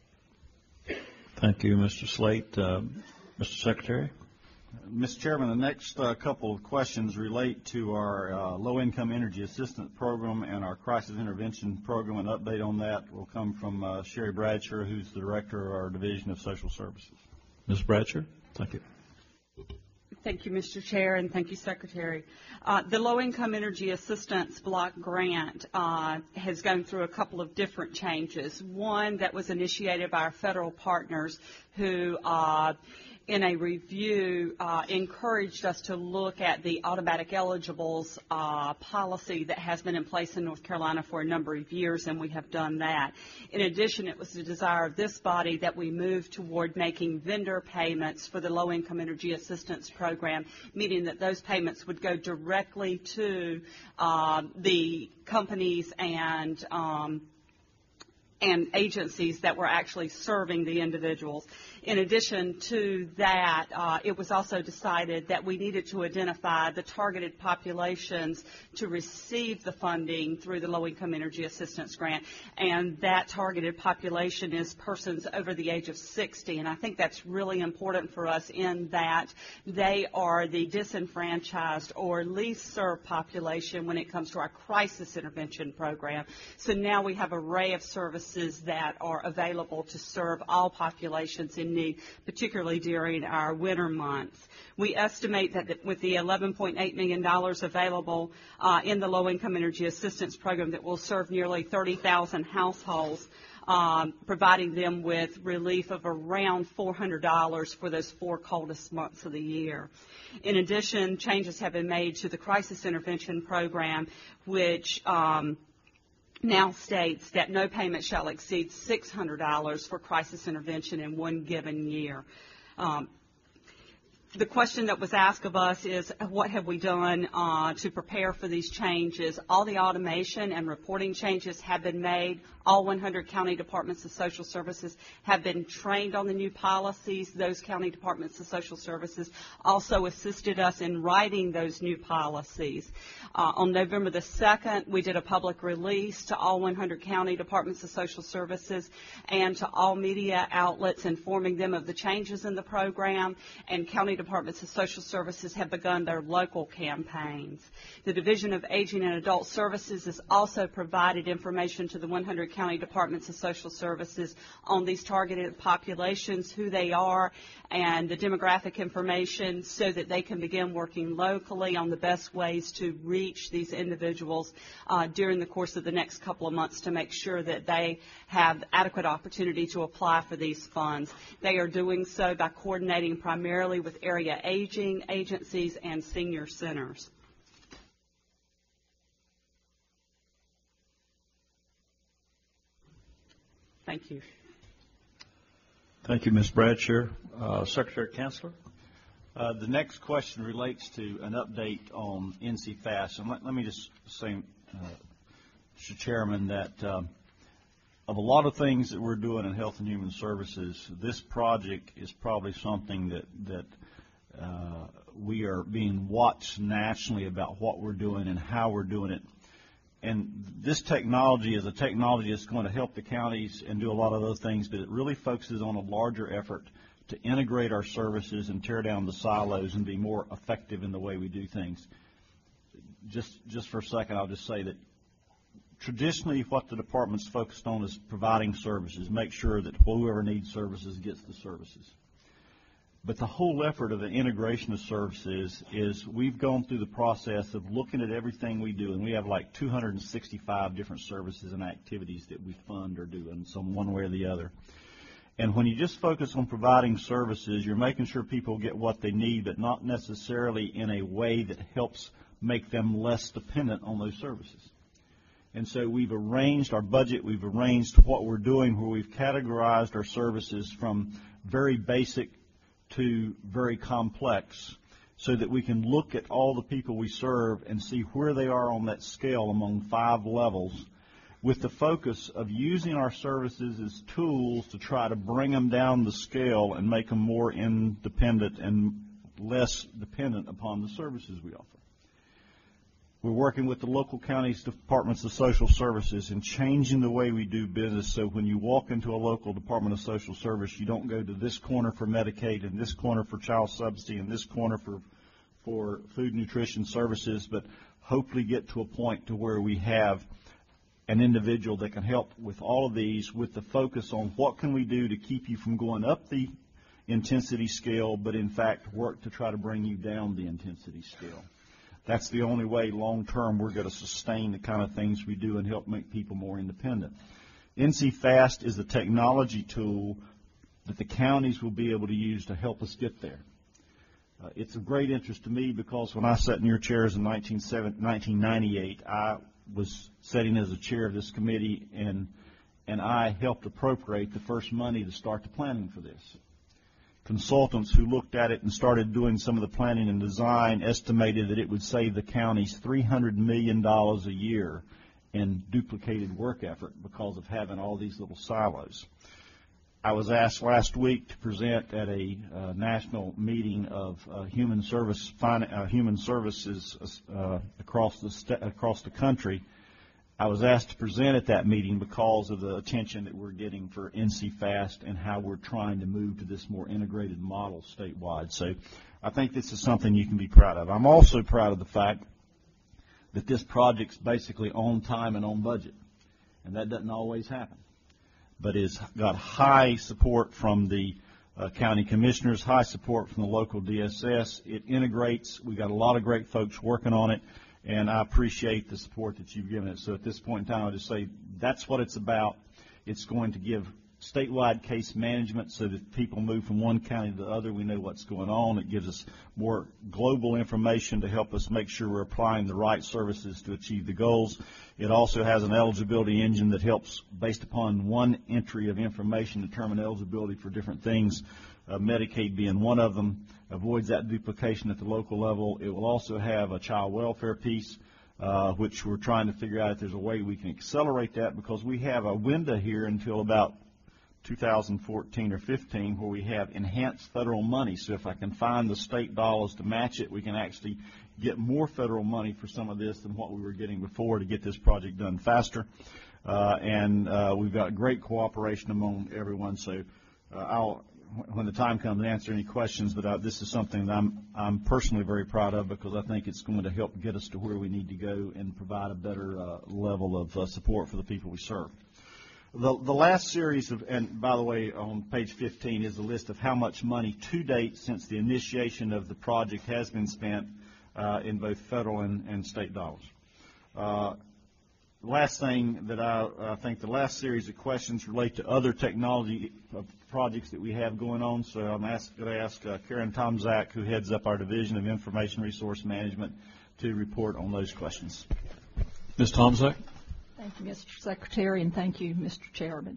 Thank you, Mister Slate. Uh, Mister Secretary? Mister Chairman, the next uh, couple of questions relate to our uh, low-income energy assistance program and our crisis intervention program. An update on that will come from uh, Sherry Bradsher, who's the director of our Division of Social Services. Miz Bradsher, thank you. Thank you, Mister Chair, and thank you, Secretary. Uh, the Low-Income Energy Assistance Block Grant uh, has gone through a couple of different changes. One that was initiated by our federal partners who uh, in a review, uh, encouraged us to look at the automatic eligibles uh, policy that has been in place in North Carolina for a number of years, and we have done that. In addition, it was the desire of this body that we move toward making vendor payments for the Low-Income Energy Assistance Program, meaning that those payments would go directly to uh, the companies and um, and agencies that were actually serving the individuals. In addition to that, uh, it was also decided that we needed to identify the targeted populations to receive the funding through the Low-Income Energy Assistance Grant, and that targeted population is persons over the age of sixty, and I think that's really important for us in that they are the disenfranchised or least served population when it comes to our crisis intervention program. So now we have an array of services that are available to serve all populations in need, particularly during our winter months. We estimate that with the eleven point eight million dollars available uh, in the Low-Income Energy Assistance Program that will serve nearly thirty thousand households, um, providing them with relief of around four hundred dollars for those four coldest months of the year. In addition, changes have been made to the Crisis Intervention Program, which um, now states that no payment shall exceed six hundred dollars for crisis intervention in one given year. Um, The question that was asked of us is, what have we done uh, to prepare for these changes? All the automation and reporting changes have been made. All one hundred county departments of social services have been trained on the new policies. Those county departments of social services also assisted us in writing those new policies. Uh, on November the second, we did a public release to all one hundred county departments of social services and to all media outlets, informing them of the changes in the program, and county departments of social services have begun their local campaigns. The Division of Aging and Adult Services has also provided information to the one hundred county departments of social services on these targeted populations, who they are, and the demographic information so that they can begin working locally on the best ways to reach these individuals uh, during the course of the next couple of months to make sure that they have adequate opportunity to apply for these funds. They are doing so by coordinating primarily with area aging agencies and senior centers. Thank you. Thank you, Miz Bradshaw. Uh, Secretary Counselor? Uh, the next question relates to an update on N C FAST. And let, let me just say, uh, Mister Chairman, that um, of a lot of things that we're doing in Health and Human Services, this project is probably something that, that uh, we are being watched nationally about what we're doing and how we're doing it. And this technology is a technology that's going to help the counties and do a lot of other things, but it really focuses on a larger effort to integrate our services and tear down the silos and be more effective in the way we do things. Just, just for a second, I'll just say that traditionally what the department's focused on is providing services, make sure that whoever needs services gets the services. But the whole effort of the integration of services is we've gone through the process of looking at everything we do, and we have like two hundred sixty-five different services and activities that we fund or do in some one way or the other. And when you just focus on providing services, you're making sure people get what they need, but not necessarily in a way that helps make them less dependent on those services. And so we've arranged our budget, we've arranged what we're doing, where we've categorized our services from very basic to very complex, so that we can look at all the people we serve and see where they are on that scale among five levels, with the focus of using our services as tools to try to bring them down the scale and make them more independent and less dependent upon the services we offer. We're working with the local counties departments of social services and changing the way we do business, so when you walk into a local department of social service, you don't go to this corner for Medicaid and this corner for child subsidy and this corner for for food nutrition services, but hopefully get to a point to where we have an individual that can help with all of these, with the focus on what can we do to keep you from going up the intensity scale, but in fact work to try to bring you down the intensity scale. That's the only way long-term we're going to sustain the kind of things we do and help make people more independent. N C FAST is a technology tool that the counties will be able to use to help us get there. Uh, it's of great interest to me because when I sat in your chairs in nineteen ninety-eight, I was sitting as a chair of this committee, and, and I helped appropriate the first money to start the planning for this. Consultants who looked at it and started doing some of the planning and design estimated that it would save the counties three hundred million dollars a year in duplicated work effort because of having all these little silos. I was asked last week to present at a uh, national meeting of uh, human service uh, human services uh, across the st- across the country. I was asked to present at that meeting because of the attention that we're getting for N C FAST and how we're trying to move to this more integrated model statewide. So I think this is something you can be proud of. I'm also proud of the fact that this project's basically on time and on budget, and that doesn't always happen. But it's got high support from the uh, county commissioners, high support from the local D S S. It integrates. We've got a lot of great folks working on it, and I appreciate the support that you've given it. So at this point in time, I'll just say that's what it's about. It's going to give statewide case management so that people move from one county to the other. We know what's going on. It gives us more global information to help us make sure we're applying the right services to achieve the goals. It also has an eligibility engine that helps, based upon one entry of information, determine eligibility for different things uh, Medicaid being one of them, avoids that duplication at the local level. It will also have a child welfare piece, uh, which we're trying to figure out if there's a way we can accelerate that, because we have a window here until about two thousand fourteen or fifteen where we have enhanced federal money. So if I can find the state dollars to match it, we can actually get more federal money for some of this than what we were getting before to get this project done faster. Uh, and uh, we've got great cooperation among everyone. So uh, I'll, when the time comes, answer any questions. But uh, this is something that I'm, I'm personally very proud of, because I think it's going to help get us to where we need to go and provide a better uh, level of uh, support for the people we serve. The, the last series of, and by the way, on page fifteen is a list of how much money to date since the initiation of the project has been spent uh, in both federal and, and state dollars. Uh, the last thing that I, I think the last series of questions relate to other technology uh, projects that we have going on. So I'm going to ask uh, Karen Tomczak, who heads up our Division of Information Resource Management, to report on those questions. Miz Tomczak. Thank you, Mister Secretary, and thank you, Mister Chairman.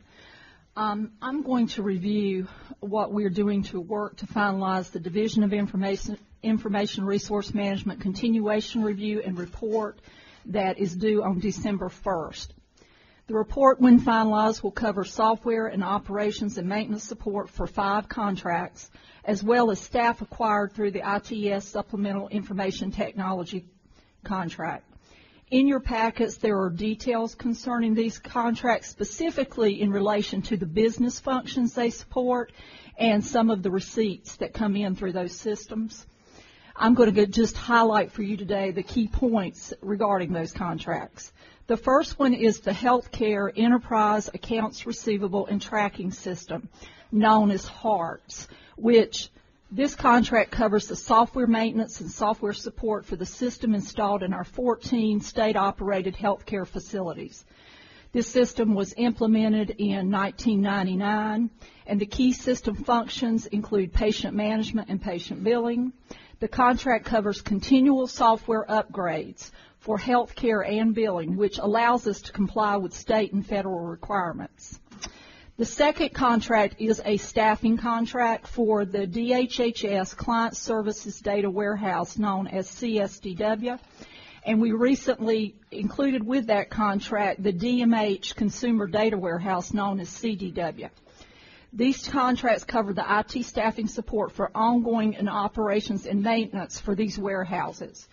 Um, I'm going to review what we're doing to work to finalize the Division of Information, Information Resource Management Continuation Review and Report that is due on December first. The report, when finalized, will cover software and operations and maintenance support for five contracts, as well as staff acquired through the I T S Supplemental Information Technology contract. In your packets, there are details concerning these contracts, specifically in relation to the business functions they support and some of the receipts that come in through those systems. I'm going to just highlight for you today the key points regarding those contracts. The first one is the Healthcare Enterprise Accounts Receivable and Tracking System, known as HARTS, which this contract covers the software maintenance and software support for the system installed in our fourteen state-operated healthcare facilities. This system was implemented in nineteen ninety-nine, and the key system functions include patient management and patient billing. The contract covers continual software upgrades for healthcare and billing, which allows us to comply with state and federal requirements. The second contract is a staffing contract for the D H H S Client Services Data Warehouse, known as C S D W, and we recently included with that contract the D M H Consumer Data Warehouse, known as C D W. These contracts cover the I T staffing support for ongoing and operations and maintenance for these warehouses.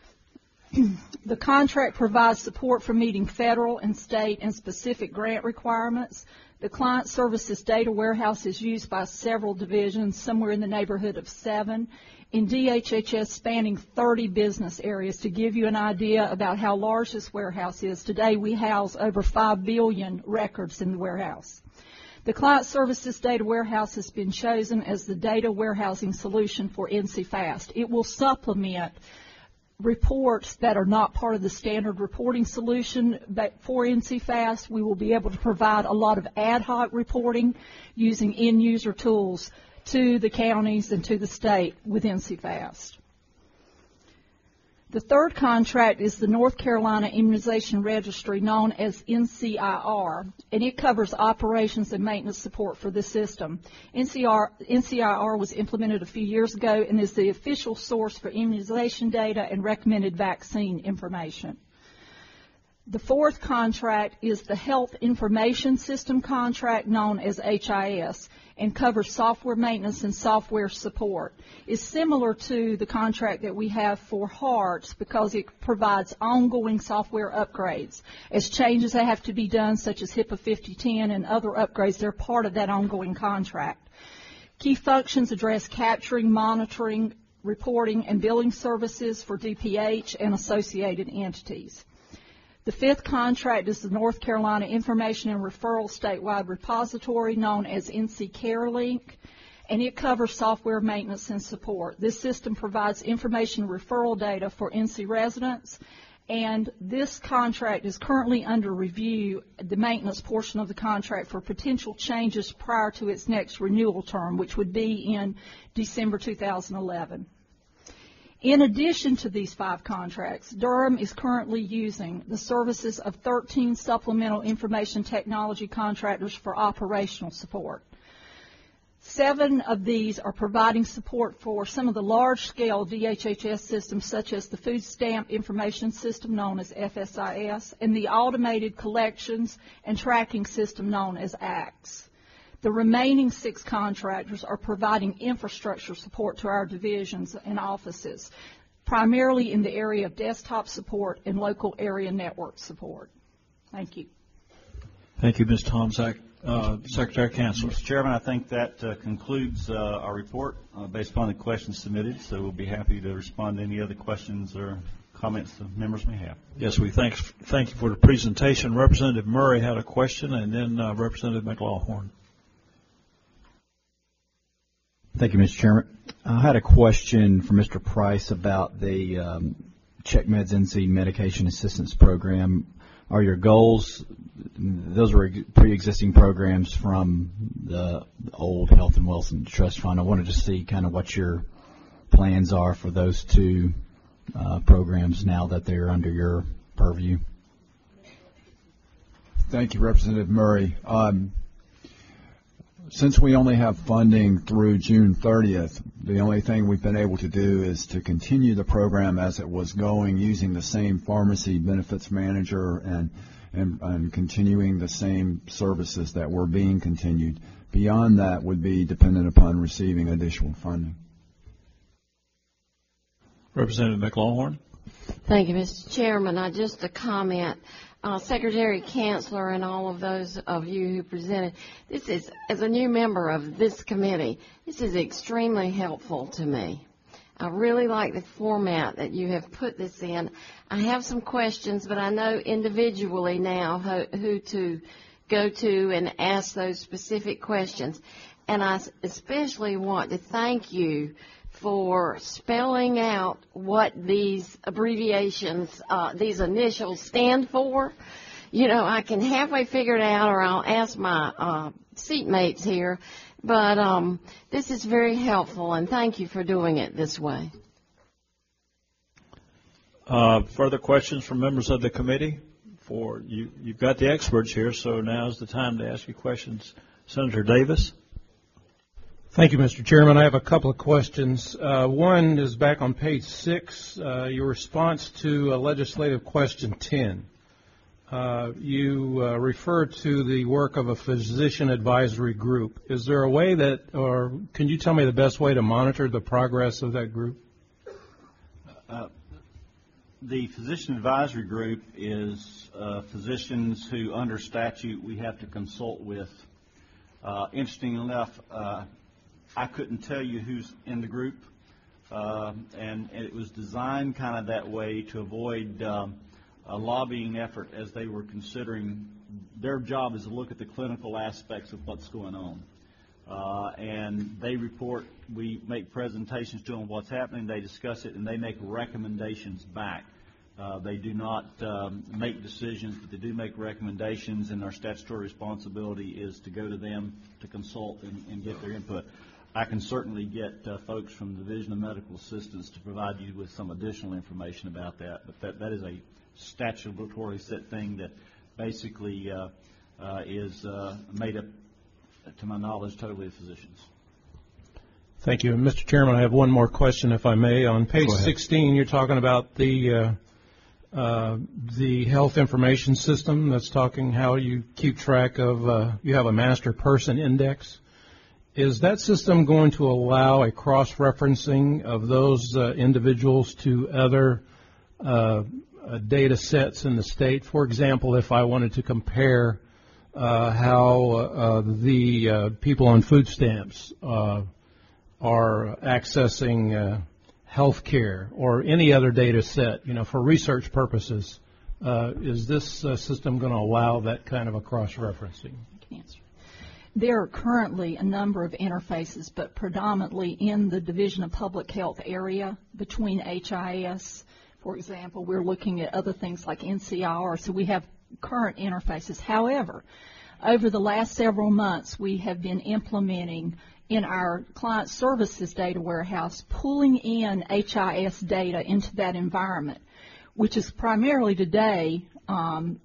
The contract provides support for meeting federal and state and specific grant requirements. The Client Services Data Warehouse is used by several divisions, somewhere in the neighborhood of seven, in D H H S spanning thirty business areas. To give you an idea about how large this warehouse is, today we house over five billion records in the warehouse. The Client Services Data Warehouse has been chosen as the data warehousing solution for N C FAST. It will supplement reports that are not part of the standard reporting solution, but for N C FAST, we will be able to provide a lot of ad hoc reporting using end-user tools to the counties and to the state with N C FAST. The third contract is the North Carolina Immunization Registry, known as N C I R, and it covers operations and maintenance support for the system. N C I R was implemented a few years ago and is the official source for immunization data and recommended vaccine information. The fourth contract is the Health Information System contract, known as H I S, and covers software maintenance and software support. It's similar to the contract that we have for HARTS because it provides ongoing software upgrades. As changes that have to be done, such as HIPAA fifty ten and other upgrades, they're part of that ongoing contract. Key functions address capturing, monitoring, reporting, and billing services for D P H and associated entities. The fifth contract is the North Carolina Information and Referral Statewide Repository, known as N C CareLink, and it covers software maintenance and support. This system provides information referral data for N C residents, and this contract is currently under review, the maintenance portion of the contract, for potential changes prior to its next renewal term, which would be in December two thousand eleven. In addition to these five contracts, Durham is currently using the services of thirteen supplemental information technology contractors for operational support. Seven of these are providing support for some of the large-scale D H H S systems, such as the Food Stamp Information System, known as F S I S, and the Automated Collections and Tracking System, known as A C T S. The remaining six contractors are providing infrastructure support to our divisions and offices, primarily in the area of desktop support and local area network support. Thank you. Thank you, Miz Tomczak. Uh, Secretary Kanzler. Mister Chairman, I think that uh, concludes uh, our report uh, based upon the questions submitted, so we'll be happy to respond to any other questions or comments the members may have. Yes, we thank, thank you for the presentation. Representative Murray had a question, and then uh, Representative McLaughlin. Thank you, Mister Chairman. I had a question for Mister Price about the um, CheckMeds N C Medication Assistance Program. Are your goals, those were pre-existing programs from the old Health and Wealth Trust Fund. I wanted to see kind of what your plans are for those two uh, programs now that they're under your purview. Thank you, Representative Murray. Um, Since we only have funding through June thirtieth, the only thing we've been able to do is to continue the program as it was going, using the same pharmacy benefits manager and, and, and continuing the same services that were being continued. Beyond that would be dependent upon receiving additional funding. Representative McLaughlin. Thank you, Mister Chairman. Uh, just a comment. Uh, Secretary Kanzler and all of those of you who presented, this is, as a new member of this committee, this is extremely helpful to me. I really like the format that you have put this in. I have some questions, but I know individually now who, who to go to and ask those specific questions. And I especially want to thank you for spelling out what these abbreviations, uh, these initials stand for. You know, I can halfway figure it out, or I'll ask my uh, seatmates here, but um, this is very helpful, and thank you for doing it this way. Uh, further questions from members of the committee? For you, you've got the experts here, so now is the time to ask you questions. Senator Davis. Thank you, Mister Chairman. I have a couple of questions. Uh, one is back on page six, uh, your response to uh, legislative question ten. Uh, you uh, refer to the work of a physician advisory group. Is there a way that, or can you tell me the best way to monitor the progress of that group? Uh, the physician advisory group is uh, physicians who, under statute, we have to consult with. Uh, interestingly enough, uh, I couldn't tell you who's in the group, uh, and, and it was designed kind of that way to avoid um, a lobbying effort as they were considering. Their job is to look at the clinical aspects of what's going on. Uh, and they report, we make presentations to them of what's happening, they discuss it, and they make recommendations back. Uh, they do not um, make decisions, but they do make recommendations, and our statutory responsibility is to go to them to consult and, and get their input. I can certainly get uh, folks from the Division of Medical Assistance to provide you with some additional information about that, but that, that is a statutory set thing that basically uh, uh, is uh, made up, to my knowledge, totally of physicians. Thank you. Mister Chairman, I have one more question, if I may. On page sixteen, you're talking about the uh, uh, the health information system that's talking how you keep track of, uh, you have a master person index. Is that system going to allow a cross-referencing of those uh, individuals to other uh, uh, data sets in the state? For example, if I wanted to compare uh, how uh, the uh, people on food stamps uh, are accessing uh, health care or any other data set, you know, for research purposes, uh, is this uh, system going to allow that kind of a cross-referencing? There are currently a number of interfaces, but predominantly in the Division of Public Health area between H I S. For example, we're looking at other things like N C I R, so we have current interfaces. However, over the last several months, we have been implementing in our client services data warehouse, pulling in H I S data into that environment, which is primarily today um,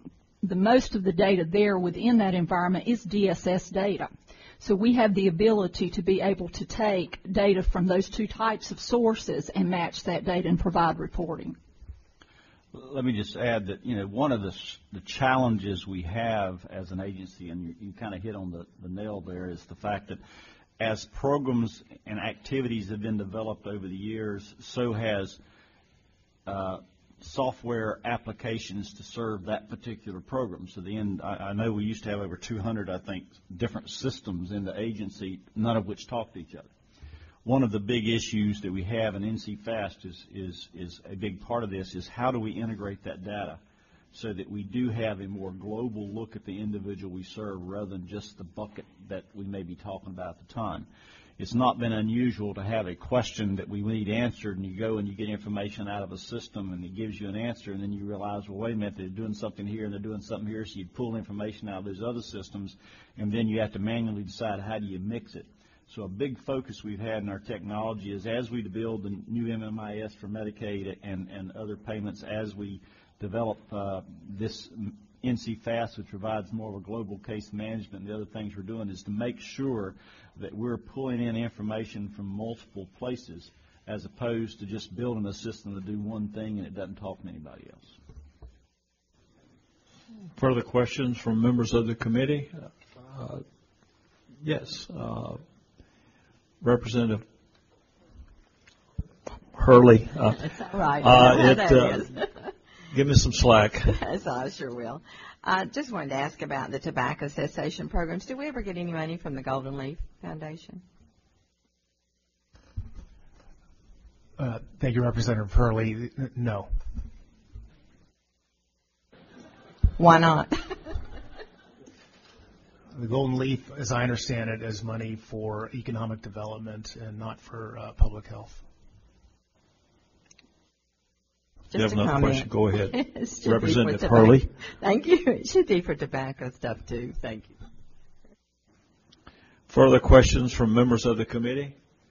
the most of the data there within that environment is D S S data. So we have the ability to be able to take data from those two types of sources and match that data and provide reporting. Let me just add that, you know, one of the, the challenges we have as an agency, and you, you kind of hit on the, the nail there, is the fact that as programs and activities have been developed over the years, so has uh, software applications to serve that particular program. So the end, I, I know we used to have over two hundred, I think, different systems in the agency, none of which talk to each other. One of the big issues that we have in N C FAST is, is, is a big part of this is how do we integrate that data so that we do have a more global look at the individual we serve rather than just the bucket that we may be talking about at the time. It's not been unusual to have a question that we need answered, and you go and you get information out of a system, and it gives you an answer, and then you realize, well, wait a minute, they're doing something here, and they're doing something here, so you pull information out of those other systems, and then you have to manually decide how do you mix it. So a big focus we've had in our technology is as we build the new M M I S for Medicaid and, and other payments, as we develop uh, this N C FAST, which provides more of a global case management, and the other things we're doing is to make sure that we're pulling in information from multiple places as opposed to just building a system to do one thing and it doesn't talk to anybody else. Further questions from members of the committee? Uh, yes. Uh, Representative Hurley. Uh, That's all right. Uh, it, that uh, is. Give me some slack. Yes, I sure will. I uh, just wanted to ask about the tobacco cessation programs. Do we ever get any money from the Golden Leaf Foundation? Uh, thank you, Representative Hurley. No. Why not? The Golden Leaf, as I understand it, is money for economic development and not for uh, public health. Just you have a another comment. question? Go ahead. Representative Representative Hurley. Thank you. It should be for tobacco stuff, too. Thank you. Further questions from members of the committee?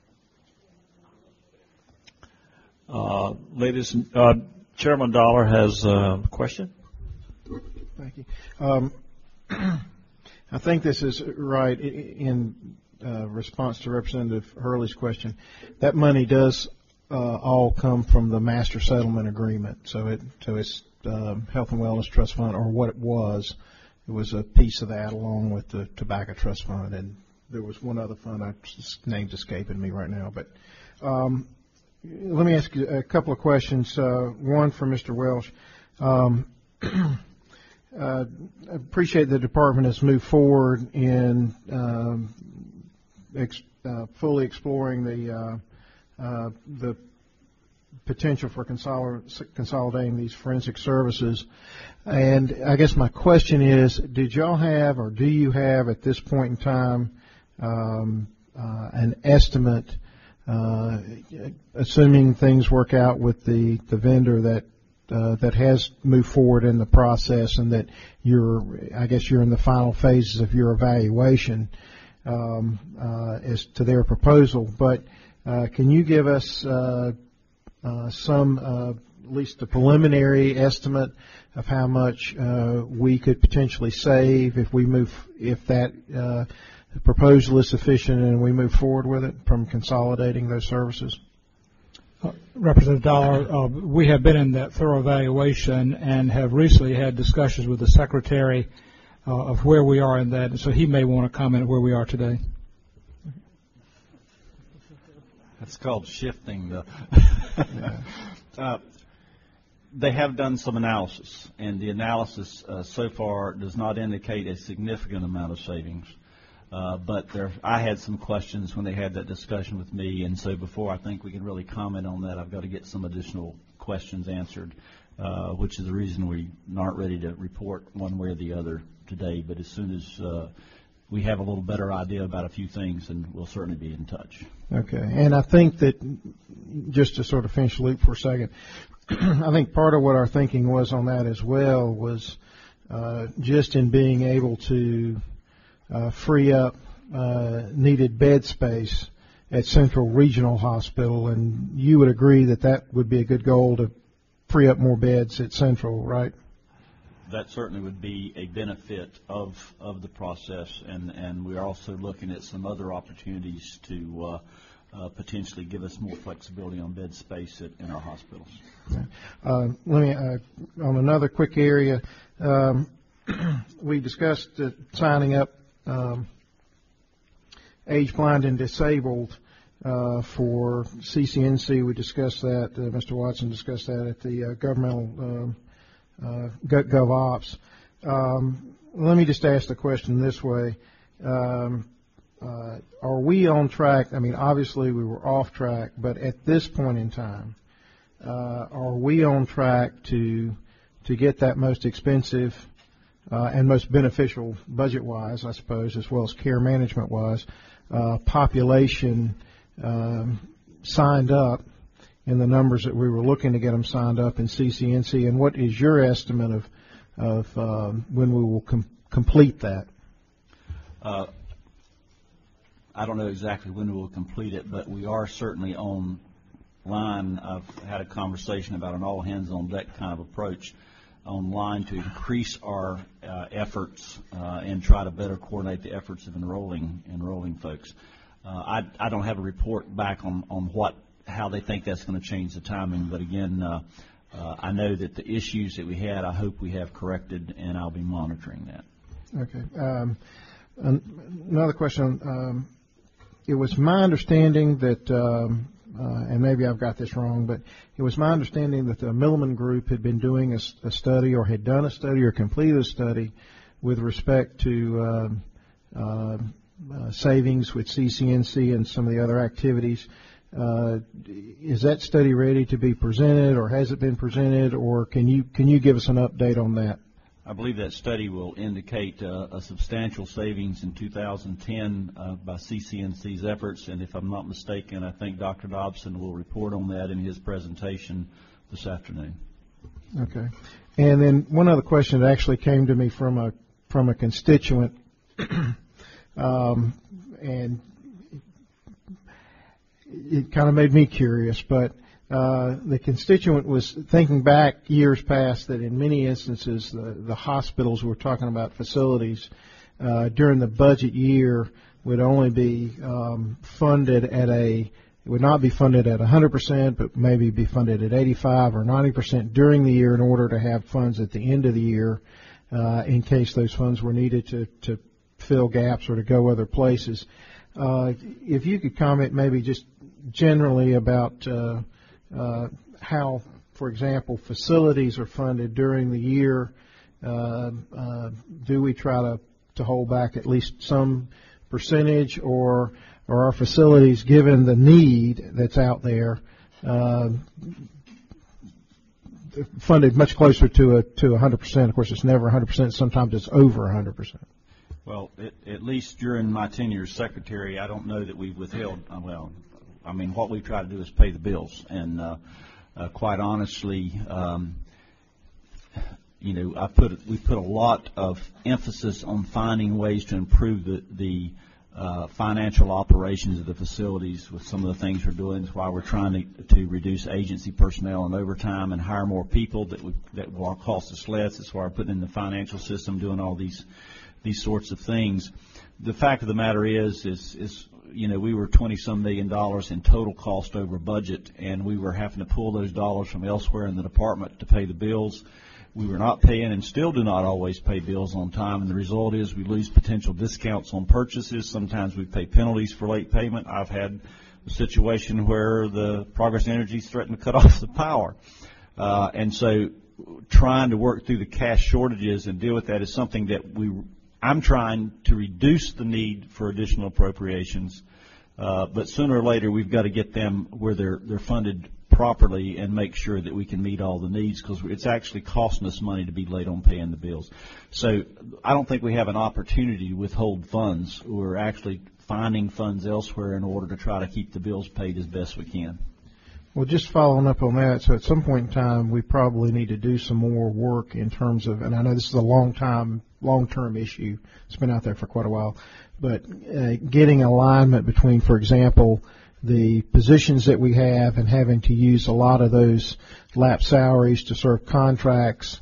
Uh, ladies, uh, Chairman Dollar has a question. Thank you. Um, I think this is right in uh, response to Representative Hurley's question. That money does uh, all come from the master settlement agreement. So it so it's um, Health and Wellness Trust Fund, or what it was. It was a piece of that along with the Tobacco Trust Fund, and there was one other fund. I, name's escaping me right now. But um, let me ask you a couple of questions. Uh, one for Mister Welsh. Um, Uh, I appreciate the department has moved forward in um, ex, uh, fully exploring the uh, uh, the potential for consolid, consolidating these forensic services. And I guess my question is, did y'all have or do you have at this point in time um, uh, an estimate, uh, assuming things work out with the, the vendor that Uh, that has moved forward in the process, and that you're, I guess you're in the final phases of your evaluation um, uh, as to their proposal. But uh, can you give us uh, uh, some, uh, at least a preliminary estimate of how much uh, we could potentially save if we move, if that uh, proposal is sufficient and we move forward with it from consolidating those services? Uh, Representative Dollar, uh, we have been in that thorough evaluation and have recently had discussions with the Secretary uh, of where we are in that, and so he may want to comment where we are today. That's called shifting. The uh, they have done some analysis, and the analysis uh, so far does not indicate a significant amount of savings. Uh, but there, I had some questions when they had that discussion with me, and so before I think we can really comment on that, I've got to get some additional questions answered, uh, which is the reason we aren't ready to report one way or the other today. But as soon as uh, we have a little better idea about a few things, then we'll certainly be in touch. Okay. And I think that, just to sort of finish the loop for a second, I think part of what our thinking was on that as well was uh, just in being able to Uh, free up uh, needed bed space at Central Regional Hospital, and you would agree that that would be a good goal to free up more beds at Central, right? that certainly would be a benefit of, of the process, and, and we're also looking at some other opportunities to uh, uh, potentially give us more flexibility on bed space at, in our hospitals. Uh, let me, uh, on another quick area, um, we discussed uh, signing up um, age blind and disabled uh, for C C N C. We discussed that. Uh, Mister Watson discussed that at the uh, governmental um, uh, GovOps. Um, let me just ask the question this way. Um, uh, are we on track? I mean, obviously we were off track, but at this point in time, uh, are we on track to to get that most expensive uh, and most beneficial budget-wise, I suppose, as well as care management-wise, uh, population um, signed up in the numbers that we were looking to get them signed up in C C N C, and what is your estimate of of um, when we will com- complete that? Uh, I don't know exactly when we will complete it, but we are certainly on line. I've had a conversation about an all-hands-on-deck kind of approach online to increase our uh, efforts uh, and try to better coordinate the efforts of enrolling enrolling folks. Uh, I, I don't have a report back on, on what how they think that's going to change the timing, but again, uh, uh, I know that the issues that we had, I hope we have corrected, and I'll be monitoring that. Okay. Um, another question. Um, it was my understanding that, um, uh, and maybe I've got this wrong, but it was my understanding that the Milliman Group had been doing a, a study or had done a study or completed a study with respect to um, uh, uh, savings with C C N C and some of the other activities. Uh, is that study ready to be presented, or has it been presented, or can you can you give us an update on that? I believe that study will indicate uh, a substantial savings in two thousand ten uh, by C C N C's efforts, and if I'm not mistaken, I think Doctor Dobson will report on that in his presentation this afternoon. Okay. And then one other question that actually came to me from a from a constituent, um, and it kind of made me curious, but uh, the constituent was thinking back years past that in many instances the, the hospitals, we're talking about facilities, uh, during the budget year would only be um, funded at a, it would not be funded at one hundred percent, but maybe be funded at eighty-five or ninety percent during the year in order to have funds at the end of the year uh, in case those funds were needed to, to fill gaps or to go other places. Uh, if you could comment maybe just generally about uh, uh, how, for example, facilities are funded during the year. Uh, uh, do we try to, to hold back at least some percentage, or are our facilities, given the need that's out there, uh, funded much closer to a to one hundred percent? Of course, it's never one hundred percent. Sometimes it's over one hundred percent. Well, it, at least during my tenure as secretary, I don't know that we've withheld, uh, well, I mean, what we try to do is pay the bills. And uh, uh, quite honestly, um, you know, I put we put a lot of emphasis on finding ways to improve the, the uh, financial operations of the facilities with some of the things we're doing. That's why we're trying to, to reduce agency personnel and overtime and hire more people that, would, that will cost us less. That's why we're putting in the financial system, doing all these these sorts of things. The fact of the matter is, is, is you know, we were twenty-some million dollars in total cost over budget, and we were having to pull those dollars from elsewhere in the department to pay the bills. We were not paying and still do not always pay bills on time, and the result is we lose potential discounts on purchases. Sometimes we pay penalties for late payment. I've had a situation where the Progress Energy threatened to cut off the power. Uh, and so trying to work through the cash shortages and deal with that is something that we I'm trying to reduce the need for additional appropriations, uh, but sooner or later we've got to get them where they're they're funded properly and make sure that we can meet all the needs, because it's actually costing us money to be late on paying the bills. So I don't think we have an opportunity to withhold funds. We're actually finding funds elsewhere in order to try to keep the bills paid as best we can. Well, just following up on that, so at some point in time we probably need to do some more work in terms of, and I know this is a long time, long-term issue. It's been out there for quite a while, but uh, getting alignment between, for example, the positions that we have and having to use a lot of those lap salaries to serve contracts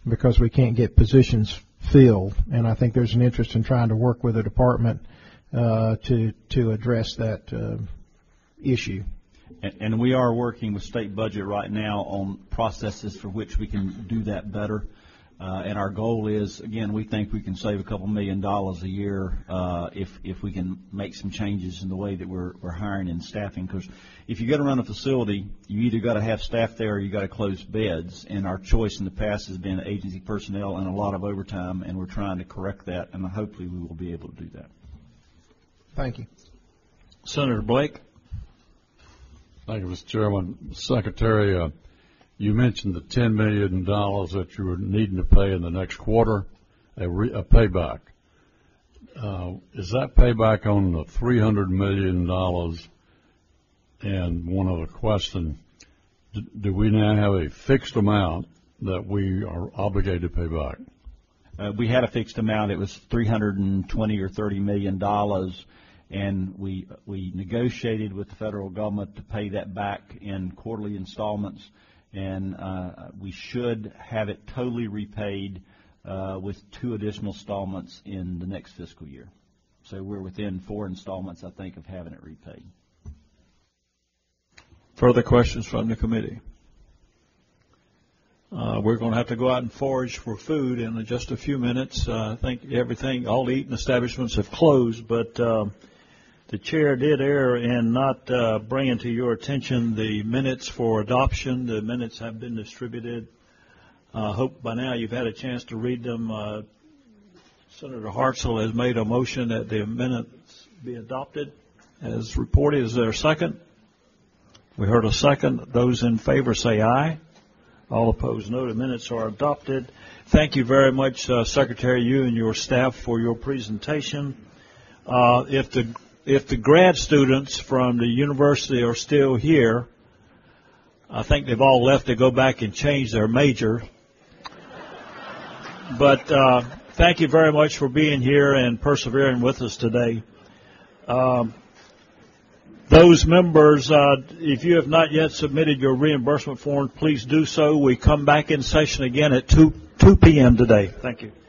because we can't get positions filled. And I think there's an interest in trying to work with the department uh, to to address that uh, issue. And, and we are working with state budget right now on processes for which we can do that better. Uh, and our goal is, again, we think we can save a couple million dollars a year uh, if if we can make some changes in the way that we're, we're hiring and staffing. Because if you're going to run a facility, you either got to have staff there or you got to close beds. And our choice in the past has been agency personnel and a lot of overtime, and we're trying to correct that. And hopefully we will be able to do that. Thank you, Senator Blake. Thank you, Mister Chairman. Secretary, uh, you mentioned the ten million dollars that you were needing to pay in the next quarter, a, re, a payback. Uh, is that payback on the three hundred million dollars? And one other question, do, do we now have a fixed amount that we are obligated to pay back? Uh, we had a fixed amount. It was three hundred twenty or thirty million dollars. And we we negotiated with the federal government to pay that back in quarterly installments, and uh, we should have it totally repaid uh, with two additional installments in the next fiscal year. So we're within four installments, I think, of having it repaid. Further questions from the committee? Uh, we're going to have to go out and forage for food in just a few minutes. Uh, I think everything, all the eating establishments have closed, but uh, the chair did err in not uh, bringing to your attention the minutes for adoption. The minutes have been distributed. I uh, hope by now you've had a chance to read them. Uh, Senator Hartzell has made a motion that the minutes be adopted as reported. Is there a second? We heard a second. Those in favor say aye. All opposed, no. The minutes are adopted. Thank you very much, uh, Secretary, you and your staff for your presentation. Uh, if the if the grad students from the university are still here, I think they've all left to go back and change their major. But uh, thank you very much for being here and persevering with us today. Um, Those members, uh, if you have not yet submitted your reimbursement form, please do so. We come back in session again at two p.m. today. Thank you.